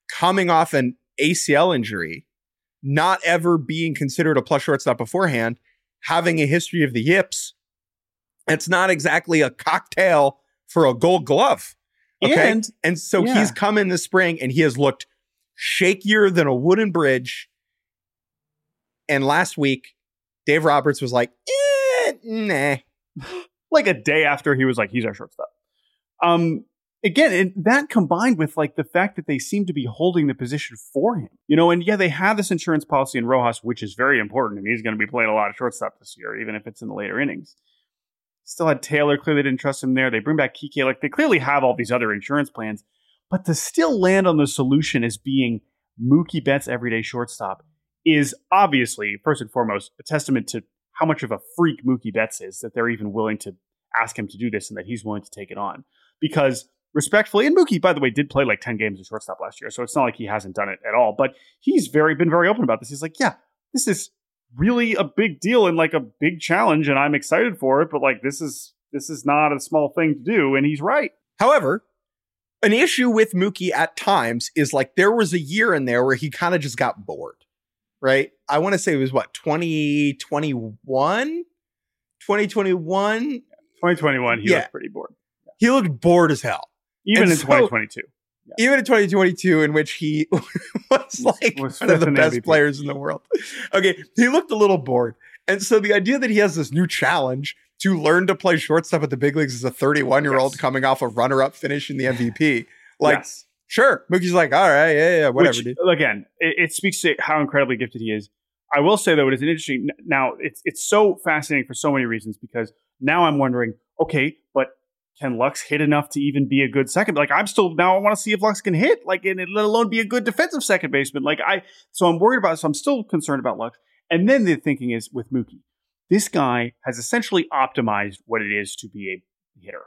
ACL injury, not ever being considered a plus shortstop beforehand, having a history of the yips, it's not exactly a cocktail for a Gold Glove. Okay? And so he's come in the spring and he has looked shakier than a wooden bridge. And last week, Dave Roberts was like, nah. Like a day after he was like, he's our shortstop. Again, that combined with like the fact that they seem to be holding the position for him, and they have this insurance policy in Rojas, which is very important. And he's going to be playing a lot of shortstop this year, even if it's in the later innings. Still had Taylor. Clearly didn't trust him there. They bring back Kike. Like they clearly have all these other insurance plans, but to still land on the solution as being Mookie Betts everyday shortstop is obviously, first and foremost, a testament to how much of a freak Mookie Betts is that they're even willing to ask him to do this and that he's willing to take it on. Because respectfully, and Mookie, by the way, did play like 10 games as shortstop last year, so it's not like he hasn't done it at all, but he's been very open about this. He's like, yeah, this is really a big deal and like a big challenge, and I'm excited for it, but like this is not a small thing to do, and he's right. However, an issue with Mookie at times is like there was a year in there where he kind of just got bored, right? I want to say it was 2021? 2021? 2021, he looked pretty bored. Yeah. He looked bored as hell. Even in 2022. Yeah. Even in 2022, in which he was like one of the best MVP players in the world. Okay, he looked a little bored. And so the idea that he has this new challenge to learn to play shortstop at the big leagues as a 31-year-old coming off a runner-up finish in the MVP. Like, sure. Mookie's like, all right, yeah, whatever, dude. Again, it speaks to how incredibly gifted he is. I will say, though, it is an interesting... Now, it's so fascinating for so many reasons because now I'm wondering, okay, but can Lux hit enough to even be a good second? Like, I want to see if Lux can hit, like, and let alone be a good defensive second baseman. So I'm worried about it. So I'm still concerned about Lux. And then the thinking is with Mookie, this guy has essentially optimized what it is to be a hitter.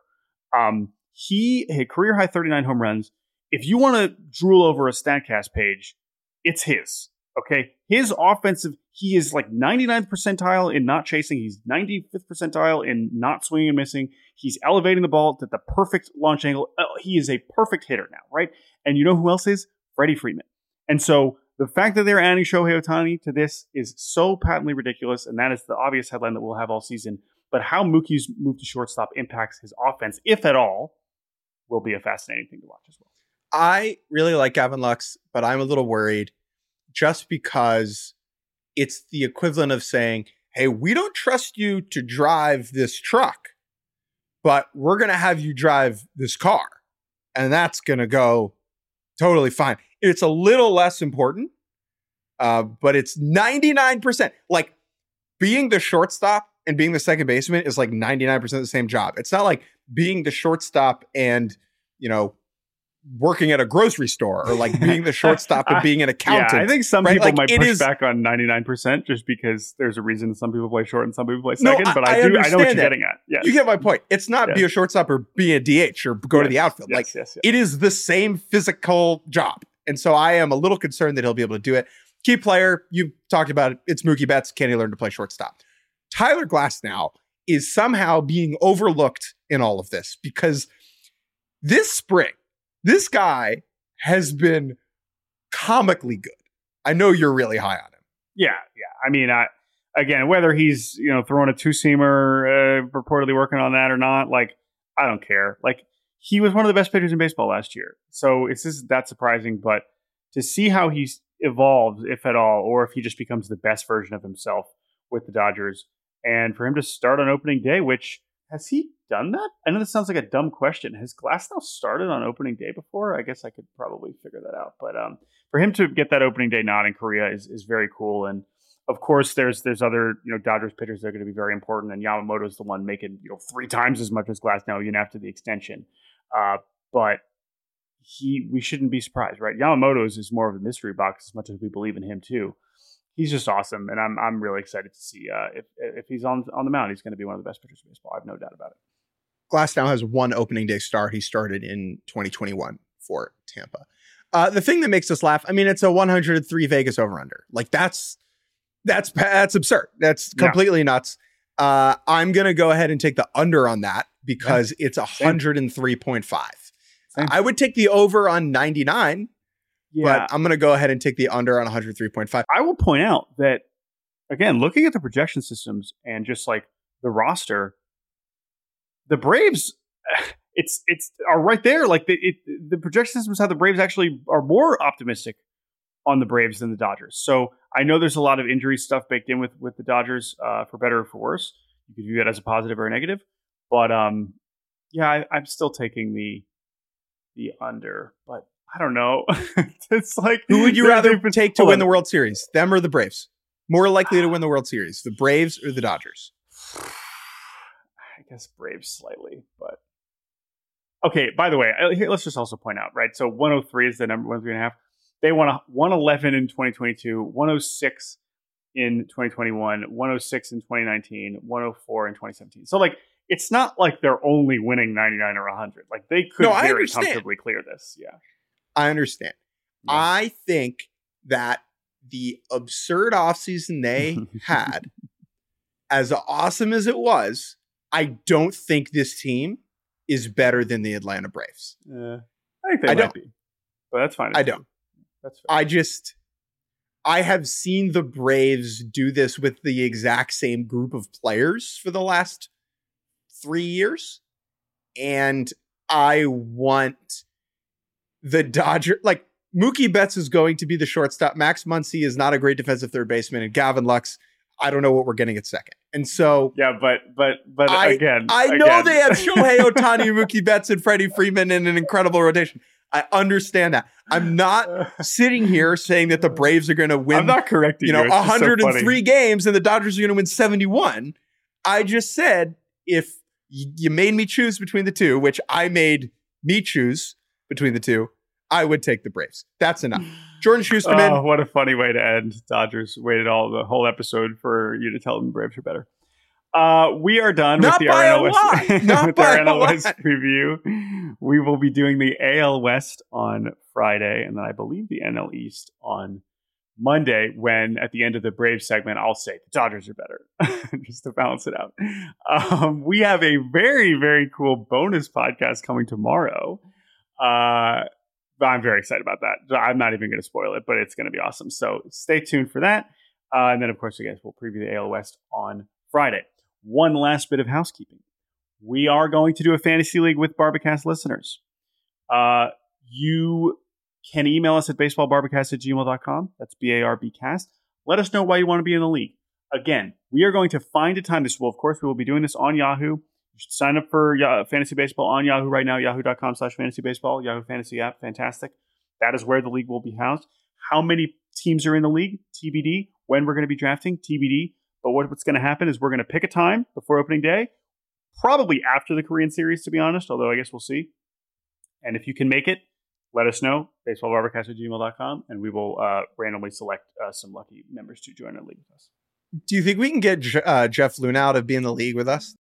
He hit career high 39 home runs. If you want to drool over a StatCast page, it's his. Okay, his offensive, he is like 99th percentile in not chasing. He's 95th percentile in not swinging and missing. He's elevating the ball to the perfect launch angle. He is a perfect hitter now, right? And you know who else is? Freddie Freeman. And so the fact that they're adding Shohei Ohtani to this is so patently ridiculous, and that is the obvious headline that we'll have all season. But how Mookie's move to shortstop impacts his offense, if at all, will be a fascinating thing to watch as well. I really like Gavin Lux, but I'm a little worried just because it's the equivalent of saying, hey, we don't trust you to drive this truck, but we're going to have you drive this car. And that's going to go totally fine. It's a little less important, but it's 99%. Like being the shortstop and being the second baseman is like 99% the same job. It's not like being the shortstop and, working at a grocery store or like being the shortstop and being an accountant. Yeah, I think some people might push back on 99% just because there's a reason some people play short and some people play second. But I know what you're getting at. Yes. You get my point. It's not be a shortstop or be a DH or go to the outfield. It is the same physical job. And so I am a little concerned that he'll be able to do it. Key player, you talked about it. It's Mookie Betts. Can he learn to play shortstop? Tyler Glasnow is somehow being overlooked in all of this because this spring, this guy has been comically good. I know you're really high on him. Yeah. I mean, again, whether he's throwing a two-seamer, reportedly working on that or not, like I don't care. Like he was one of the best pitchers in baseball last year, so it's just that surprising. But to see how he's evolved, if at all, or if he just becomes the best version of himself with the Dodgers, and for him to start on opening day, which has he done that? I know this sounds like a dumb question. Has Glasnow started on opening day before? I guess I could probably figure that out. But for him to get that opening day nod in Korea is very cool. And of course, there's other Dodgers pitchers that are going to be very important. And Yamamoto's the one making 3 times as much as Glasnow even after the extension. But we shouldn't be surprised, right? Yamamoto's is more of a mystery box as much as we believe in him too. He's just awesome, and I'm really excited to see if he's on the mound. He's going to be one of the best pitchers in baseball. I have no doubt about it. Glasnow has one opening day start. He started in 2021 for Tampa. The thing that makes us laugh, I mean, it's a 103 Vegas over-under. Like, that's That's absurd. That's completely nuts. I'm going to go ahead and take the under on that because it's 103.5. I would take the over on 99, but I'm going to go ahead and take the under on 103.5. I will point out that, again, looking at the projection systems and just like the roster, the Braves, it's are right there. Like the projection systems have the Braves actually are more optimistic on the Braves than the Dodgers. So I know there's a lot of injury stuff baked in with the Dodgers, for better or for worse. You could view that as a positive or a negative. But I'm still taking the under. But I don't know. It's like, who would you rather take to win the World Series? Them or the Braves? More likely to win the World Series, the Braves or the Dodgers? I guess Braves slightly, but okay. By the way, let's just also point out, right? So 103 is the number 103.5. They won 111 in 2022, 106 in 2021, 106 in 2019, 104 in 2017. So, like, it's not like they're only winning 99 or 100. Like, they could very comfortably clear this. Yeah. I understand. Yeah. I think that the absurd offseason they had, as awesome as it was, I don't think this team is better than the Atlanta Braves. I think they might be. But that's fine. I don't. That's fair. I have seen the Braves do this with the exact same group of players for the last 3 years. And I want the Dodgers, like Mookie Betts is going to be the shortstop. Max Muncy is not a great defensive third baseman. And Gavin Lux, I don't know what we're getting at second. And so, yeah, but again, I know they have Shohei Ohtani, Mookie Betts, and Freddie Freeman in an incredible rotation. I understand that. I'm not sitting here saying that the Braves are going to win. I'm not correcting you. 103 games and the Dodgers are going to win 71. I just said if you made me choose between the two, which I made me choose between the two, I would take the Braves. That's enough. Jordan Schusterman. Oh, what a funny way to end. Dodgers waited the whole episode for you to tell them the Braves are better. We are done with the NL West preview. We will be doing the AL West on Friday, and then I believe the NL East on Monday, when at the end of the Braves segment, I'll say the Dodgers are better, just to balance it out. We have a very, very cool bonus podcast coming tomorrow. I'm very excited about that. I'm not even going to spoil it, but it's going to be awesome. So stay tuned for that. And then, of course, you guys will preview the AL West on Friday. One last bit of housekeeping. We are going to do a fantasy league with Barbacast listeners. You can email us at baseballbarbacast@gmail.com. That's BARBcast. Let us know why you want to be in the league. Again, we are going to find a time. We will be doing this on Yahoo. You should sign up for Fantasy Baseball on Yahoo right now, yahoo.com/fantasybaseball. Yahoo Fantasy app, fantastic. That is where the league will be housed. How many teams are in the league? TBD. When we're going to be drafting? TBD. But what's going to happen is we're going to pick a time before opening day, probably after the Korean series, to be honest, although I guess we'll see. And if you can make it, let us know, baseballbarbacast@gmail.com, and we will randomly select some lucky members to join our league with us. Do you think we can get Jeff Lunau to be in the league with us?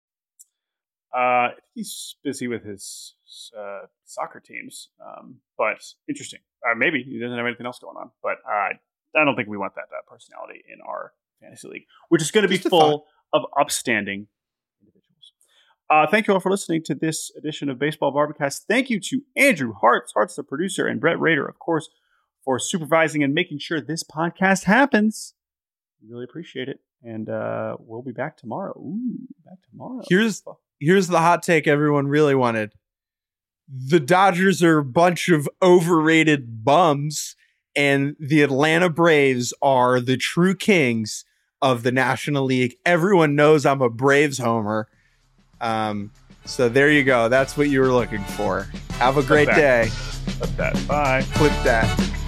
He's busy with his soccer teams, but interesting. Maybe he doesn't have anything else going on, but I don't think we want that personality in our fantasy league, which is going to be full of upstanding individuals. Thank you all for listening to this edition of Baseball Barbacast. Thank you to Andrew Hartz the producer, and Brett Rader, of course, for supervising and making sure this podcast happens. We really appreciate it, and we'll be back tomorrow. Back tomorrow. Here's the hot take everyone really wanted. The Dodgers are a bunch of overrated bums, and the Atlanta Braves are the true kings of the National League. Everyone knows I'm a Braves homer. So there you go. That's what you were looking for. Have a great day. Clip that. Bye. Clip that.